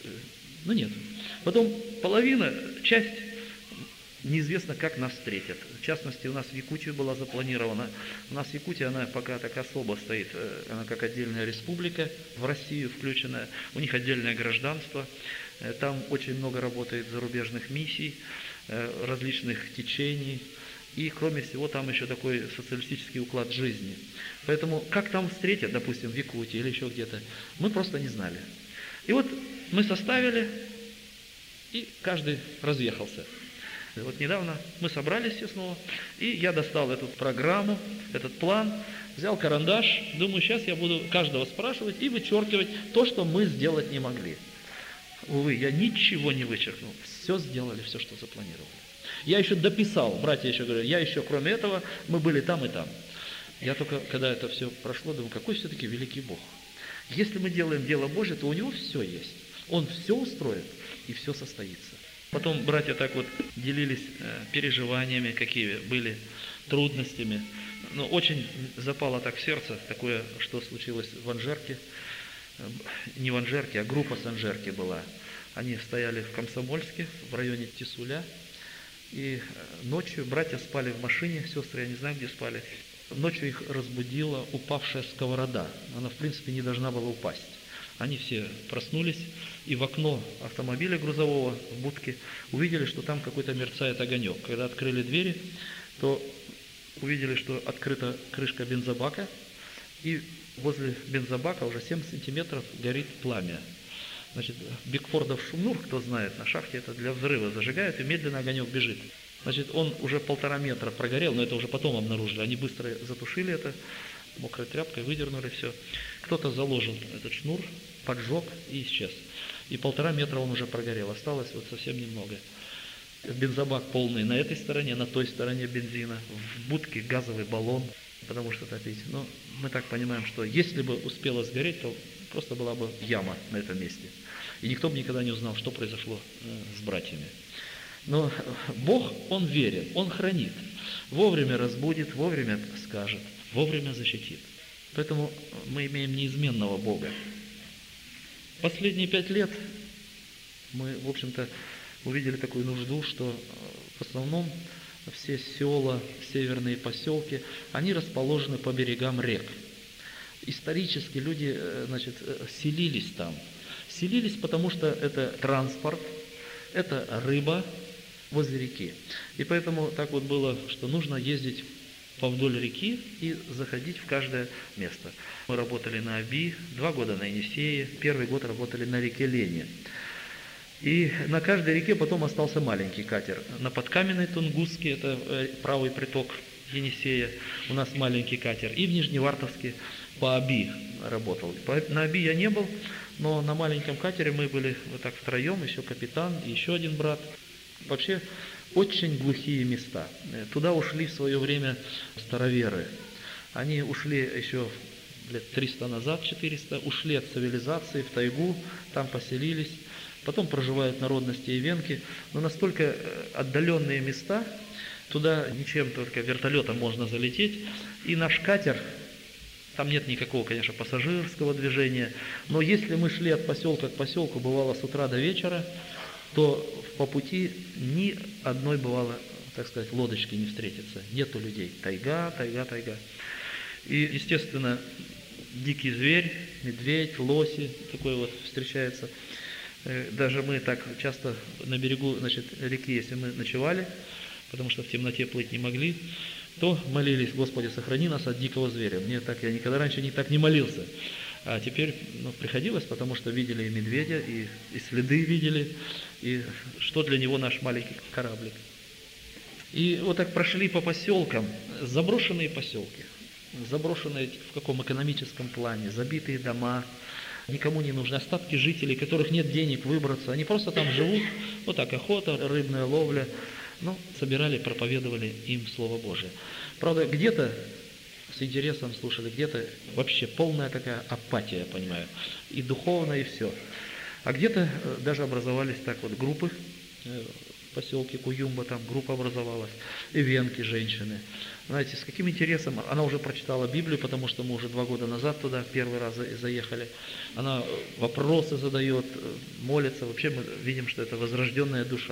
нет. Потом половина, часть, неизвестно, как нас встретят. В частности, у нас в Якутию была запланирована. У нас Якутия, она пока так особо стоит, она как отдельная республика, в Россию включенная. У них отдельное гражданство. Там очень много работает зарубежных миссий, различных течений. И, кроме всего, там еще такой социалистический уклад жизни. Поэтому, как там встретят, допустим, в Якутии или еще где-то, мы просто не знали. И вот мы составили, и каждый разъехался. Вот недавно мы собрались все снова, и я достал эту программу, этот план, взял карандаш, думаю, сейчас я буду каждого спрашивать и вычеркивать то, что мы сделать не могли. Увы, я ничего не вычеркнул, все сделали, все, что запланировали. Я еще дописал, братья еще говорят, я еще, кроме этого, мы были там и там. Я только, когда это все прошло, думаю, какой все-таки великий Бог. Если мы делаем дело Божие, то у Него все есть. Он все устроит, и все состоится. Потом братья так вот делились переживаниями, какие были, трудностями. Но очень запало так в сердце такое, что случилось в Анжерке. Не в Анжерке, а группа с Анжерки была. Они стояли в Комсомольске, в районе Тисуля. И ночью братья спали в машине, сестры, я не знаю, где спали. Ночью их разбудила упавшая сковорода. Она, в принципе, не должна была упасть. Они все проснулись и в окно автомобиля грузового в будке увидели, что там какой-то мерцает огонек. Когда открыли двери, то увидели, что открыта крышка бензобака, и возле бензобака уже 7 сантиметров горит пламя. Значит, Бигфордов шнур, кто знает, на шахте это для взрыва зажигают, и медленно огонек бежит. Значит, он уже 1,5 метра прогорел, но это уже потом обнаружили. Они быстро затушили это, мокрой тряпкой выдернули все. Кто-то заложил этот шнур, поджег и исчез. И 1,5 метра он уже прогорел, осталось вот совсем немного. Бензобак полный на этой стороне, на той стороне бензина, в будке газовый баллон, потому что топить. Но мы так понимаем, что если бы успело сгореть, то просто была бы яма на этом месте. И никто бы никогда не узнал, что произошло с братьями. Но Бог, Он верен, Он хранит. Вовремя разбудит, вовремя скажет, вовремя защитит. Поэтому мы имеем неизменного Бога. Последние 5 лет мы, в общем-то, увидели такую нужду, что в основном все села, северные поселки, они расположены по берегам рек. Исторически люди, значит, селились там. Селились, потому что это транспорт, это рыба возле реки. И поэтому так вот было, что нужно ездить повдоль реки и заходить в каждое место. Мы работали на Оби, 2 года на Енисее, 1 год работали на реке Лене. И на каждой реке потом остался маленький катер. На Подкаменной Тунгуске, это правый приток Енисея, у нас маленький катер. И в Нижневартовске по Оби работал. На Оби я не был, но на маленьком катере мы были вот так втроем, еще капитан и еще один брат. Вообще очень глухие места. Туда ушли в свое время староверы. Они ушли еще лет 300 назад, 400, ушли от цивилизации в тайгу, там поселились. Потом проживают народности и венки, но настолько отдаленные места, туда ничем, только вертолетом можно залететь. И наш катер, там нет никакого, конечно, пассажирского движения, но если мы шли от поселка к поселку, бывало с утра до вечера, то по пути ни одной, бывало, так сказать, лодочки не встретится. Нету людей. Тайга, тайга, тайга. И, естественно, дикий зверь, медведь, лоси, такой вот встречается. Даже мы так часто на берегу, значит, реки, если мы ночевали, потому что в темноте плыть не могли, то молились: Господи, сохрани нас от дикого зверя. Я никогда раньше так не молился. А теперь приходилось, потому что видели и медведя, и следы видели, и что для него наш маленький кораблик. И вот так прошли по поселкам, заброшенные поселки, заброшенные в каком экономическом плане, забитые дома, никому не нужны, остатки жителей, у которых нет денег выбраться, они просто там живут, вот так, охота, рыбная ловля, собирали, проповедовали им Слово Божие. Правда, где-то с интересом слушали, где-то вообще полная такая апатия, я понимаю, и духовная, и все. А где-то даже образовались так вот группы, в поселке Куюмба там группа образовалась, ивенки, женщины. Знаете, с каким интересом, она уже прочитала Библию, потому что мы уже 2 года назад туда первый раз заехали. Она вопросы задает, молится, вообще мы видим, что это возрожденная душа.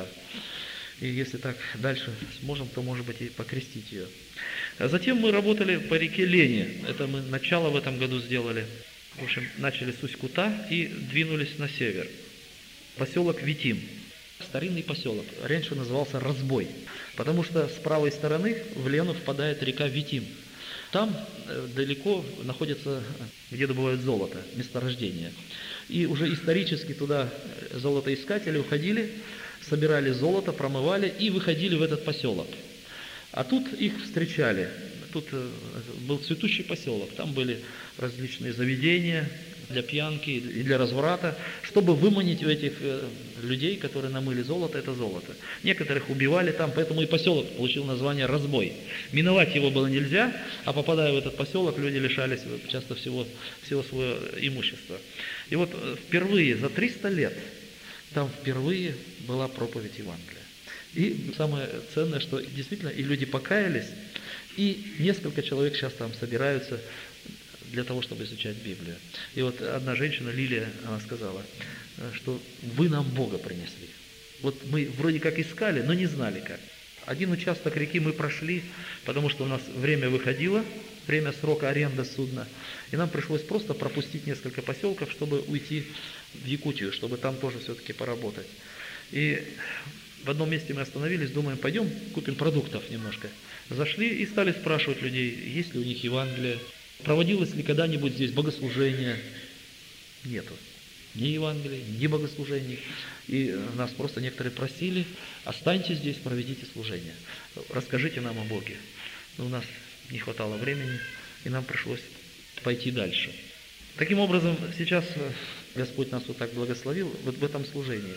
И если так дальше сможем, то, может быть, и покрестить ее. А затем мы работали по реке Лени. Это мы начало в этом году сделали. В общем, начали с Усть-Кута и двинулись на север. Поселок Витим. Старинный поселок. Раньше назывался Разбой. Потому что с правой стороны в Лену впадает река Витим. Там далеко находится, где добывают золото, месторождение. И уже исторически туда золотоискатели уходили, собирали золото, промывали и выходили в этот поселок. А тут их встречали. Тут был цветущий поселок. Там были различные заведения для пьянки и для разврата, чтобы выманить у этих людей, которые намыли золото, это золото. Некоторых убивали там, поэтому и поселок получил название Разбой. Миновать его было нельзя, а попадая в этот поселок, люди лишались часто всего своего имущества. И вот впервые за 300 лет там впервые была проповедь Евангелия. И самое ценное, что действительно и люди покаялись, и несколько человек сейчас там собираются для того, чтобы изучать Библию. И вот одна женщина, Лилия, она сказала, что вы нам Бога принесли. Вот мы вроде как искали, но не знали как. Один участок реки мы прошли, потому что у нас время выходило, время срока аренды судна, и нам пришлось просто пропустить несколько поселков, чтобы уйти в Якутию, чтобы там тоже все-таки поработать. И в одном месте мы остановились, думаем, пойдем купим продуктов немножко. Зашли и стали спрашивать людей, есть ли у них Евангелие, проводилось ли когда-нибудь здесь богослужение. Нету. Ни Евангелия, ни богослужений. И нас просто некоторые просили, останьтесь здесь, проведите служение. Расскажите нам о Боге. Но у нас не хватало времени, и нам пришлось пойти дальше. Таким образом, сейчас Господь нас вот так благословил вот в этом служении.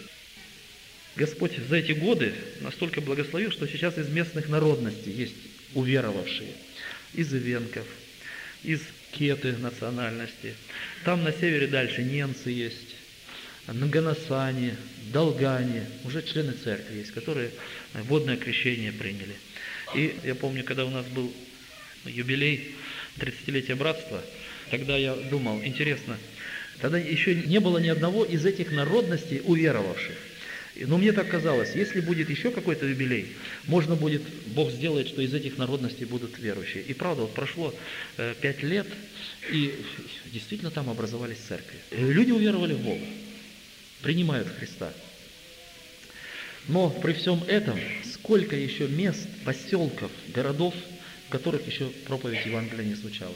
Господь за эти годы настолько благословил, что сейчас из местных народностей есть уверовавшие. Из ивенков, из кеты национальности. Там на севере дальше немцы есть, нганасане, долгане, уже члены церкви есть, которые водное крещение приняли. И я помню, когда у нас был юбилей 30-летия братства, тогда я думал, интересно, тогда еще не было ни одного из этих народностей уверовавших. Но мне так казалось, если будет еще какой-то юбилей, можно будет, Бог сделает, что из этих народностей будут верующие. И правда, вот прошло 5 лет, и действительно там образовались церкви. Люди уверовали в Бога, принимают Христа. Но при всем этом, сколько еще мест, поселков, городов, в которых еще проповедь Евангелия не звучала.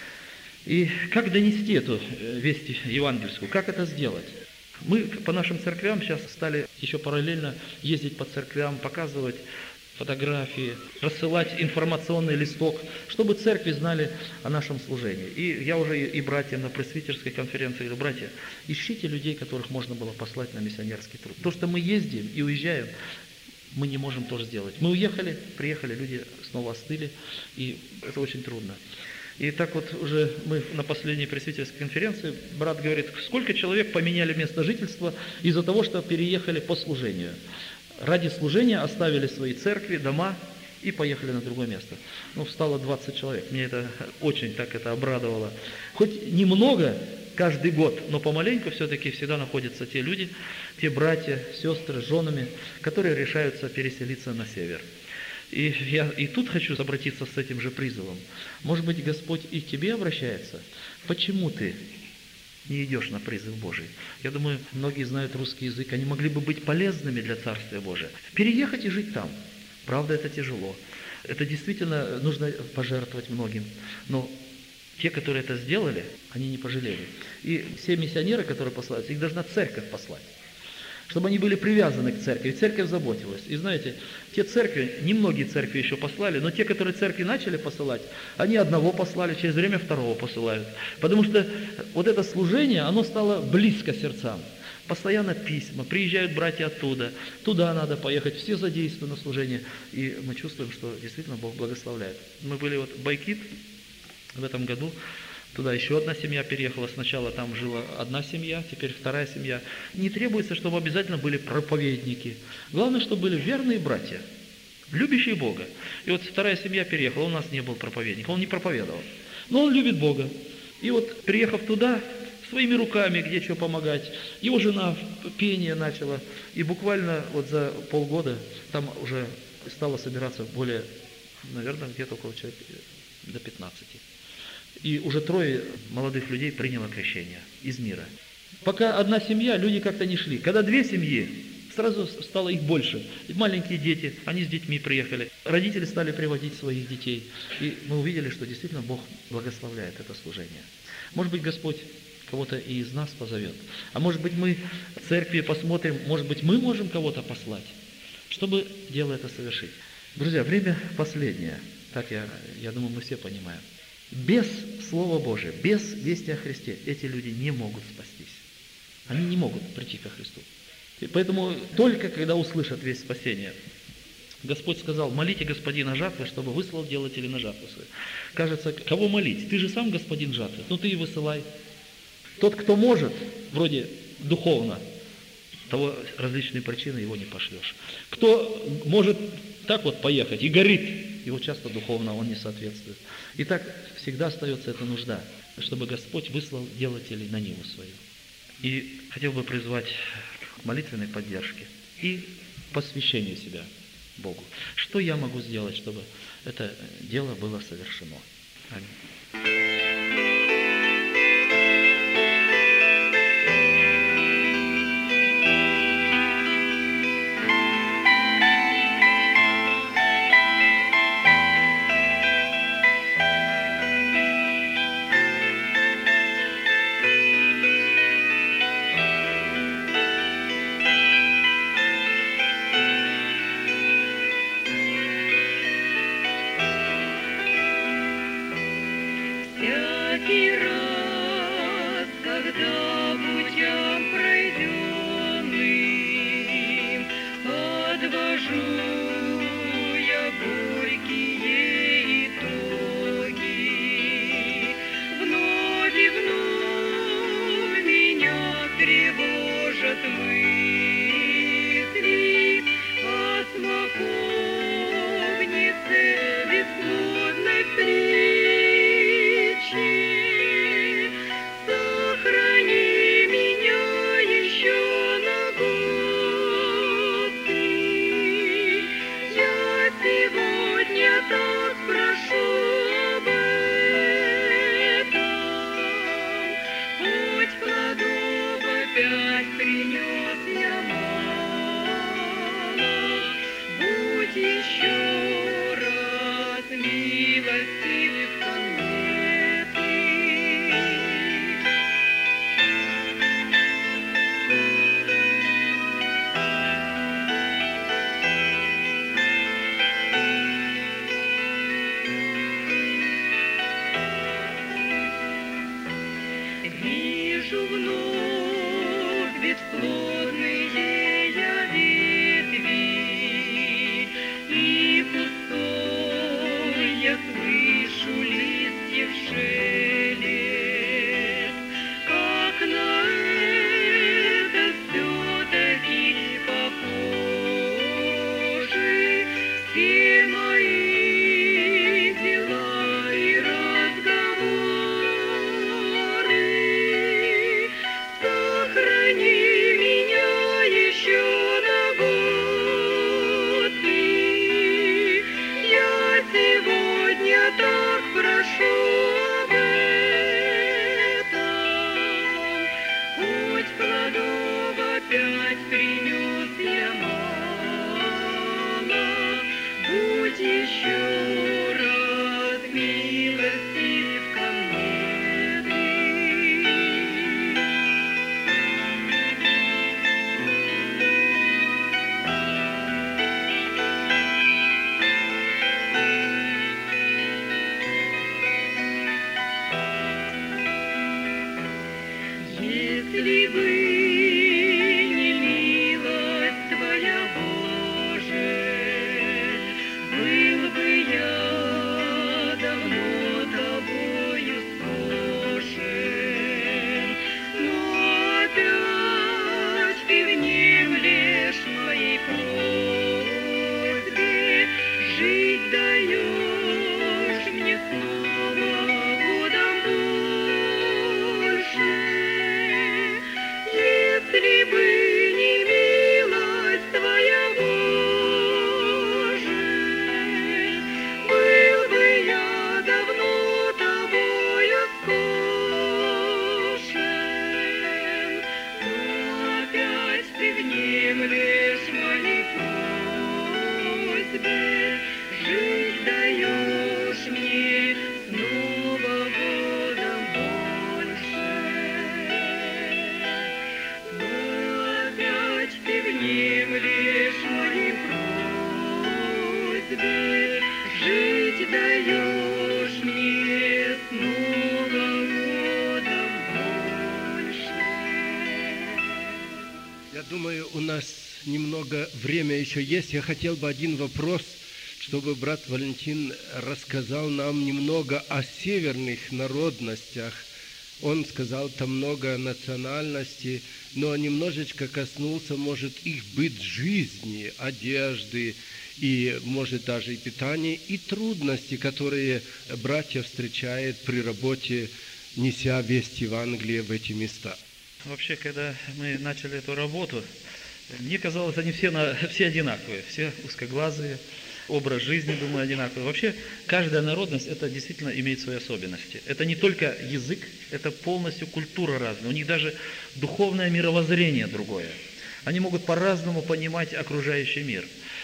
И как донести эту весть евангельскую, как это сделать? Мы по нашим церквям сейчас стали еще параллельно ездить по церквям, показывать фотографии, рассылать информационный листок, чтобы церкви знали о нашем служении. И я уже и братьям на пресвитерской конференции говорю, братья, ищите людей, которых можно было послать на миссионерский труд. То, что мы ездим и уезжаем, мы не можем тоже сделать. Мы уехали, приехали, люди снова остыли, и это очень трудно. И так вот уже мы на последней пресвитерской конференции, брат говорит, сколько человек поменяли место жительства из-за того, что переехали по служению. Ради служения оставили свои церкви, дома и поехали на другое место. Встало 20 человек. Мне это очень так это обрадовало. Хоть немного каждый год, но помаленьку все-таки всегда находятся те люди, те братья, сестры с женами, которые решаются переселиться на север. И я и тут хочу обратиться с этим же призывом. Может быть, Господь и к тебе обращается? Почему ты не идешь на призыв Божий? Я думаю, многие знают русский язык, они могли бы быть полезными для Царствия Божия. Переехать и жить там. Правда, это тяжело. Это действительно нужно пожертвовать многим. Но те, которые это сделали, они не пожалели. И все миссионеры, которые посылаются, их должна церковь послать. Чтобы они были привязаны к церкви, и церковь заботилась. И знаете, те церкви, немногие церкви еще послали, но те, которые церкви начали посылать, они одного послали, через время второго посылают. Потому что вот это служение, оно стало близко сердцам. Постоянно письма, приезжают братья оттуда, туда надо поехать, все задействованы на служение. И мы чувствуем, что действительно Бог благословляет. Мы были вот в Байкит в этом году. Туда еще одна семья переехала. Сначала там жила одна семья, теперь вторая семья. Не требуется, чтобы обязательно были проповедники. Главное, чтобы были верные братья, любящие Бога. И вот вторая семья переехала, у нас не был проповедника, он не проповедовал. Но он любит Бога. И вот, приехав туда, своими руками, где что помогать, его жена пение начала. И буквально вот за полгода там уже стало собираться более, наверное, где-то около человека до 15. И уже 3 молодых людей приняло крещение из мира. Пока одна семья, люди как-то не шли. Когда 2 семьи, сразу стало их больше. И маленькие дети, они с детьми приехали. Родители стали приводить своих детей. И мы увидели, что действительно Бог благословляет это служение. Может быть, Господь кого-то и из нас позовет. А может быть, мы в церкви посмотрим, может быть, мы можем кого-то послать, чтобы дело это совершить. Друзья, время последнее. Так я думаю, мы все понимаем. Без Слова Божия, без вести о Христе эти люди не могут спастись. Они не могут прийти ко Христу. И поэтому только когда услышат весть спасения, Господь сказал: молите Господина жатвы, чтобы выслал делателей на жатву свою. Кажется, кого молить? Ты же сам господин жатвы, ну ты и высылай. Тот, кто может, вроде духовно, того различные причины его не пошлешь. Кто может так вот поехать и горит, его часто духовно он не соответствует. И так всегда остается эта нужда, чтобы Господь выслал делателей на Ниву свою. И хотел бы призвать к молитвенной поддержке и посвящению себя Богу. Что я могу сделать, чтобы это дело было совершено? Аминь. Всякий раз, когда путем пройденным подвожу я горькие итоги, вновь и вновь меня тревожат мысли о смоковнице бесплодной притчи. даешь мне с Новым годом больше. Я думаю, у нас немного время еще есть. Я хотел бы один вопрос, чтобы брат Валентин рассказал нам немного о северных народностях. Он сказал, там много национальностей, но немножечко коснулся, может, их быт жизни, одежды, и, может, даже и питания, и трудности, которые братья встречают при работе, неся весть Евангелия в эти места. Вообще, когда мы начали эту работу, мне казалось, они все одинаковые, все узкоглазые, образ жизни, думаю, одинаковый. Вообще, каждая народность, это действительно имеет свои особенности. Это не только язык, это полностью культура разная. У них даже духовное мировоззрение другое. Они могут по-разному понимать окружающий мир.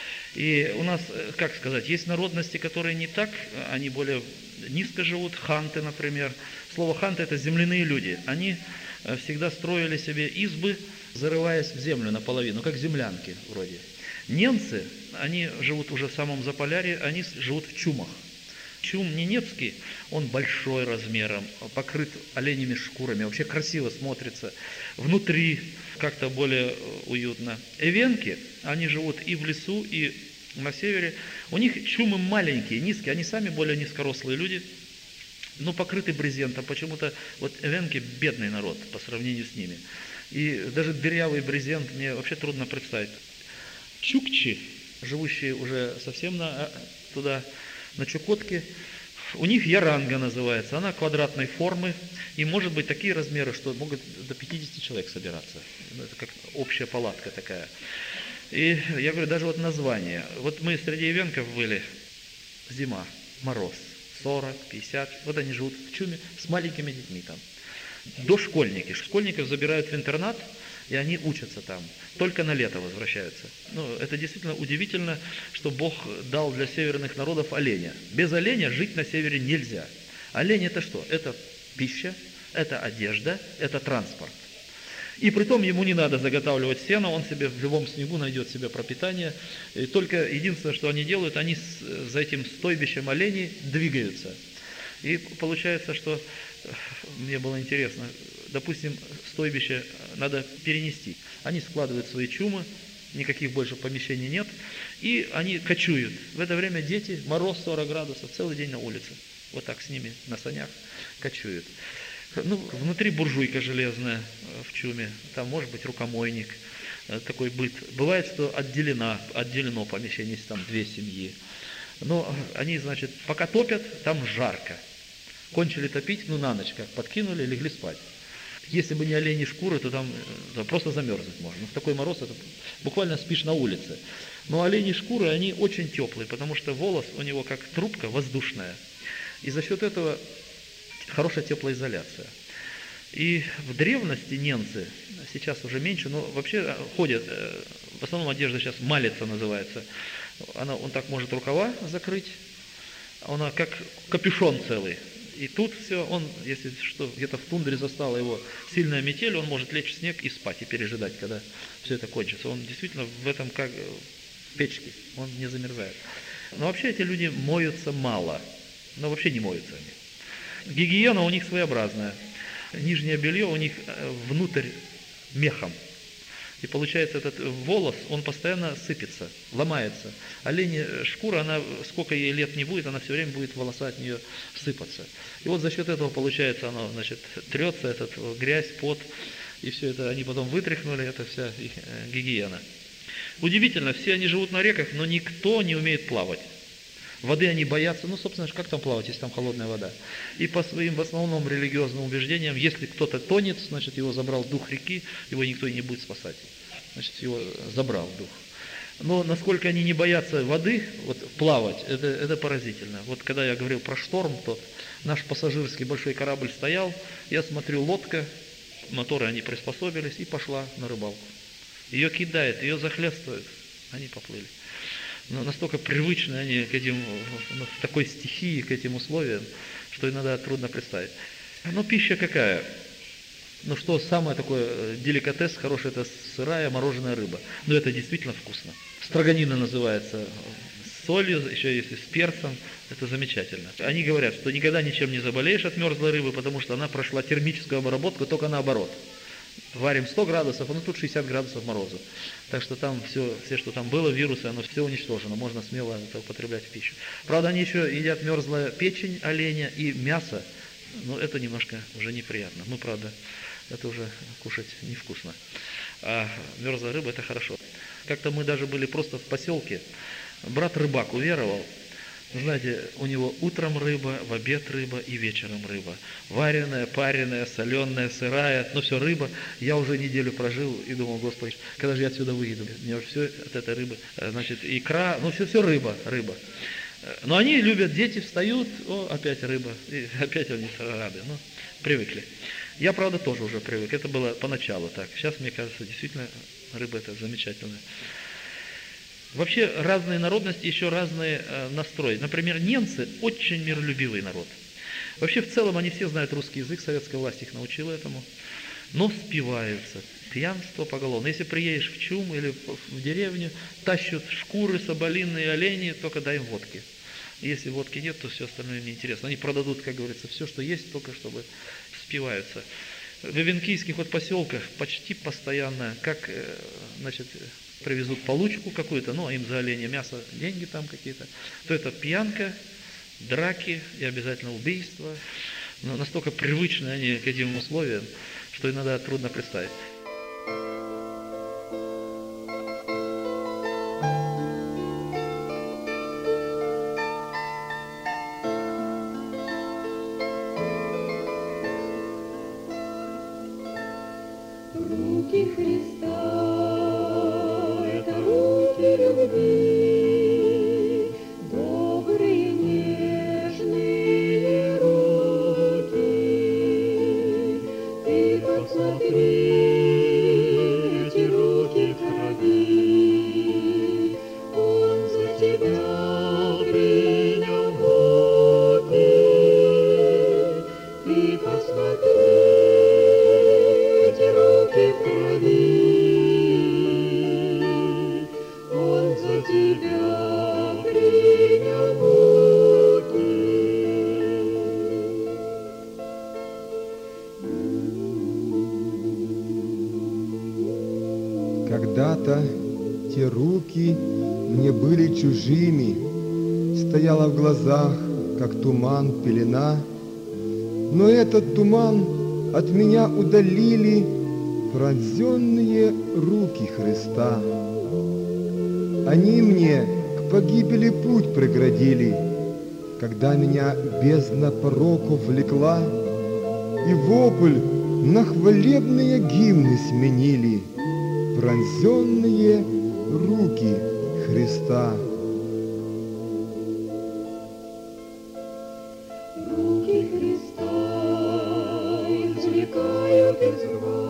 И у нас, как сказать, есть народности, которые не так, они более низко живут, ханты, например. Слово ханты – это земляные люди. Они всегда строили себе избы, зарываясь в землю наполовину, как землянки вроде. Немцы, они живут уже в самом Заполярье, они живут в чумах. Чум ненецкий, он большой размером, покрыт оленями шкурами, вообще красиво смотрится. Внутри как-то более уютно. Эвенки, они живут и в лесу, и на севере. У них чумы маленькие, низкие, они сами более низкорослые люди, но покрыты брезентом. Почему-то вот эвенки бедный народ по сравнению с ними. И даже дырявый брезент мне вообще трудно представить. Чукчи, живущие уже совсем туда, на Чукотке, у них яранга называется, она квадратной формы, и может быть такие размеры, что могут до 50 человек собираться. Это как общая палатка такая. И я говорю, даже вот название. Вот мы среди эвенков были, зима, мороз, 40, 50, вот они живут в чуме с маленькими детьми там. Дошкольники. Школьников забирают в интернат, и они учатся там. Только на лето возвращаются. Это действительно удивительно, что Бог дал для северных народов оленя. Без оленя жить на севере нельзя. Олень это что? Это пища, это одежда, это транспорт. И притом ему не надо заготавливать сено, он себе в любом снегу найдет себе пропитание. И только единственное, что они делают, они за этим стойбищем оленей двигаются. И получается, что мне было интересно, допустим, стойбище надо перенести. Они складывают свои чумы, никаких больше помещений нет, и они кочуют. В это время дети, мороз 40 градусов, целый день на улице. Вот так с ними на санях кочуют. Внутри буржуйка железная в чуме, там может быть рукомойник, такой быт. Бывает, что отделено помещение, если там 2 семьи. Но они, значит, пока топят, там жарко. Кончили топить, на ночь как подкинули, легли спать. Если бы не оленьи шкуры, то там просто замерзнуть можно. В такой мороз это буквально спишь на улице. Но оленьи шкуры, они очень теплые, потому что волос у него как трубка воздушная. И за счет этого хорошая теплоизоляция. И в древности немцы, сейчас уже меньше, но вообще ходят, в основном одежда сейчас малица называется. Он так может рукава закрыть, она как капюшон целый. И тут все, он, если что, где-то в тундре застала его сильная метель, он может лечь в снег и спать, и пережидать, когда все это кончится. Он действительно в этом как в печке, он не замерзает. Но вообще эти люди моются мало, но вообще не моются они. Гигиена у них своеобразная. Нижнее белье у них внутрь мехом. И получается, этот волос, он постоянно сыпется, ломается. Оленья шкура, она сколько ей лет не будет, она все время будет волоса от нее сыпаться. И вот за счет этого, получается, она, значит, трется, этот грязь, пот, и все это они потом вытряхнули, это вся их гигиена. Удивительно, все они живут на реках, но никто не умеет плавать. Воды они боятся, собственно, как там плавать, если там холодная вода. И по своим в основном религиозным убеждениям, если кто-то тонет, значит, его забрал дух реки, его никто и не будет спасать. Значит, его забрал дух. Но насколько они не боятся воды, вот плавать, это поразительно. Вот когда я говорил про шторм, тот наш пассажирский большой корабль стоял, я смотрю, лодка, моторы они приспособились, и пошла на рыбалку. Ее кидает, ее захлестывает, они поплыли. Но настолько привычны они к этим, к такой стихии, к этим условиям, что иногда трудно представить. Но пища какая? Что самое такое деликатес хороший, это сырая мороженая рыба. Но это действительно вкусно. Строганина называется, с солью, еще если с перцем, это замечательно. Они говорят, что никогда ничем не заболеешь от мерзлой рыбы, потому что она прошла термическую обработку, только наоборот. Варим 100 градусов, а тут 60 градусов морозу. Так что там все, что там было, вирусы, оно все уничтожено, можно смело это употреблять в пищу. Правда, они еще едят мерзлая печень оленя и мясо, но это немножко уже неприятно. Ну, правда, это уже кушать невкусно. А мерзлая рыба – это хорошо. Как-то мы даже были просто в поселке, брат рыбак уверовал. Знаете, у него утром рыба, в обед рыба и вечером рыба. Вареная, пареная, соленая, сырая, но все рыба. Я уже неделю прожил и думал, Господи, когда же я отсюда выйду? Мне уже все от этой рыбы, значит, икра, ну все рыба. Но они любят, дети встают, опять рыба, и опять они рады, привыкли. Я, правда, тоже уже привык, это было поначалу так. Сейчас, мне кажется, действительно, рыба это замечательная. Вообще разные народности, еще разные настрои. Например, немцы очень миролюбивый народ. Вообще в целом они все знают русский язык, советская власть их научила этому, но спиваются. Пьянство поголовно. Если приедешь в ЧУМ или в деревню, тащат шкуры, соболиные, олени, только дай им водки. Если водки нет, то все остальное им неинтересно. Они продадут, как говорится, все, что есть, только чтобы спиваются. В эвенкийских поселках почти постоянно, как, значит, привезут получку какую-то, а им за оленя мясо деньги там какие-то, то это пьянка, драки и обязательно убийства. Но настолько привычны они к этим условиям, что иногда трудно представить. Руки Христа — это руки любви, добрые, нежные руки. Ты посмотри, эти руки в крови, Он за тебя принял муки. Ты посмотри, руки в крови, Он за тебя принял муки. Когда-то те руки мне были чужими, стояла в глазах, как туман, пелена, но этот туман от меня удалили пронзенные руки Христа. Они мне к погибели путь преградили, когда меня бездна пороков влекла, и вопль на хвалебные гимны сменили пронзенные руки Христа. Руки Христа извлекают из рва,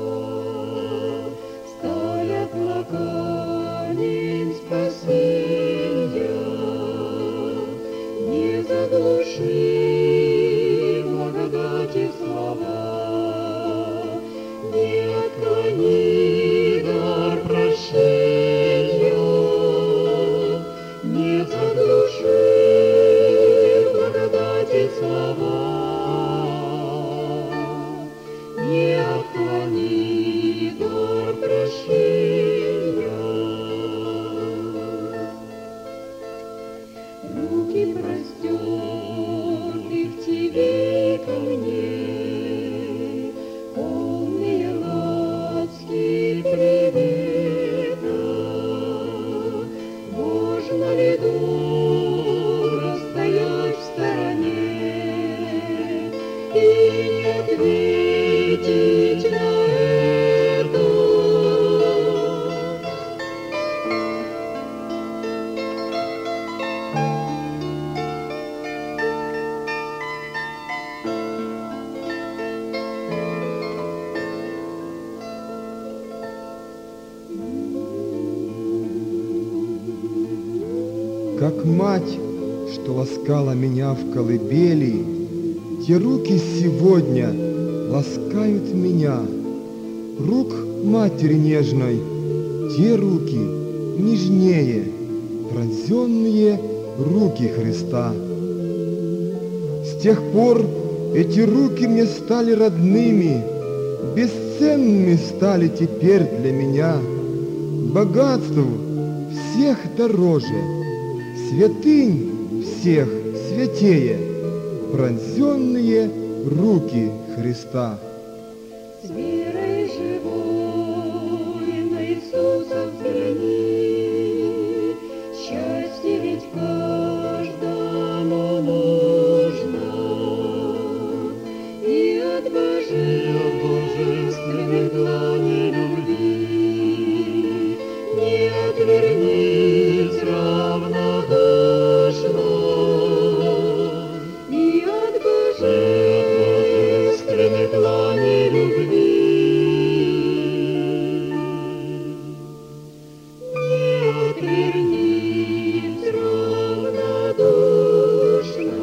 ставят на камень спасения. Не заглуши благодати слова, не отклони дар прощения, не заглуши благодати слова, не отклони дар прощения. Руки простерты к тебе ко мне, полные ласки привета. Можно ли долго стоять в стороне и не ответить на это? Как мать, что ласкала меня в колыбели, те руки сегодня ласкают меня. Рук матери нежной, те руки нежнее, пронзенные руки Христа. С тех пор эти руки мне стали родными, бесценными стали теперь для меня. Богатству всех дороже, святынь всех святее, пронзенные руки Христа. С верой живой на Иисуса взгляни, счастье ведь каждому нужно, и от божественной длани любви не отвернись равнодушно, и от божественной длани любви не отвернись равнодушно.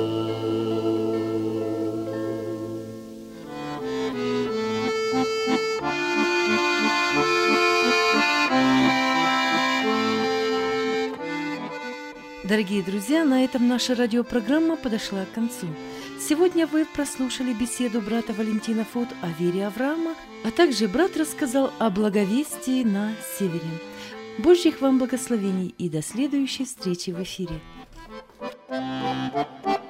Дорогие друзья, на этом наша радиопрограмма подошла к концу. Сегодня вы прослушали беседу брата Валентина Фот о вере Авраама, а также брат рассказал о благовестии на севере. Божьих вам благословений и до следующей встречи в эфире.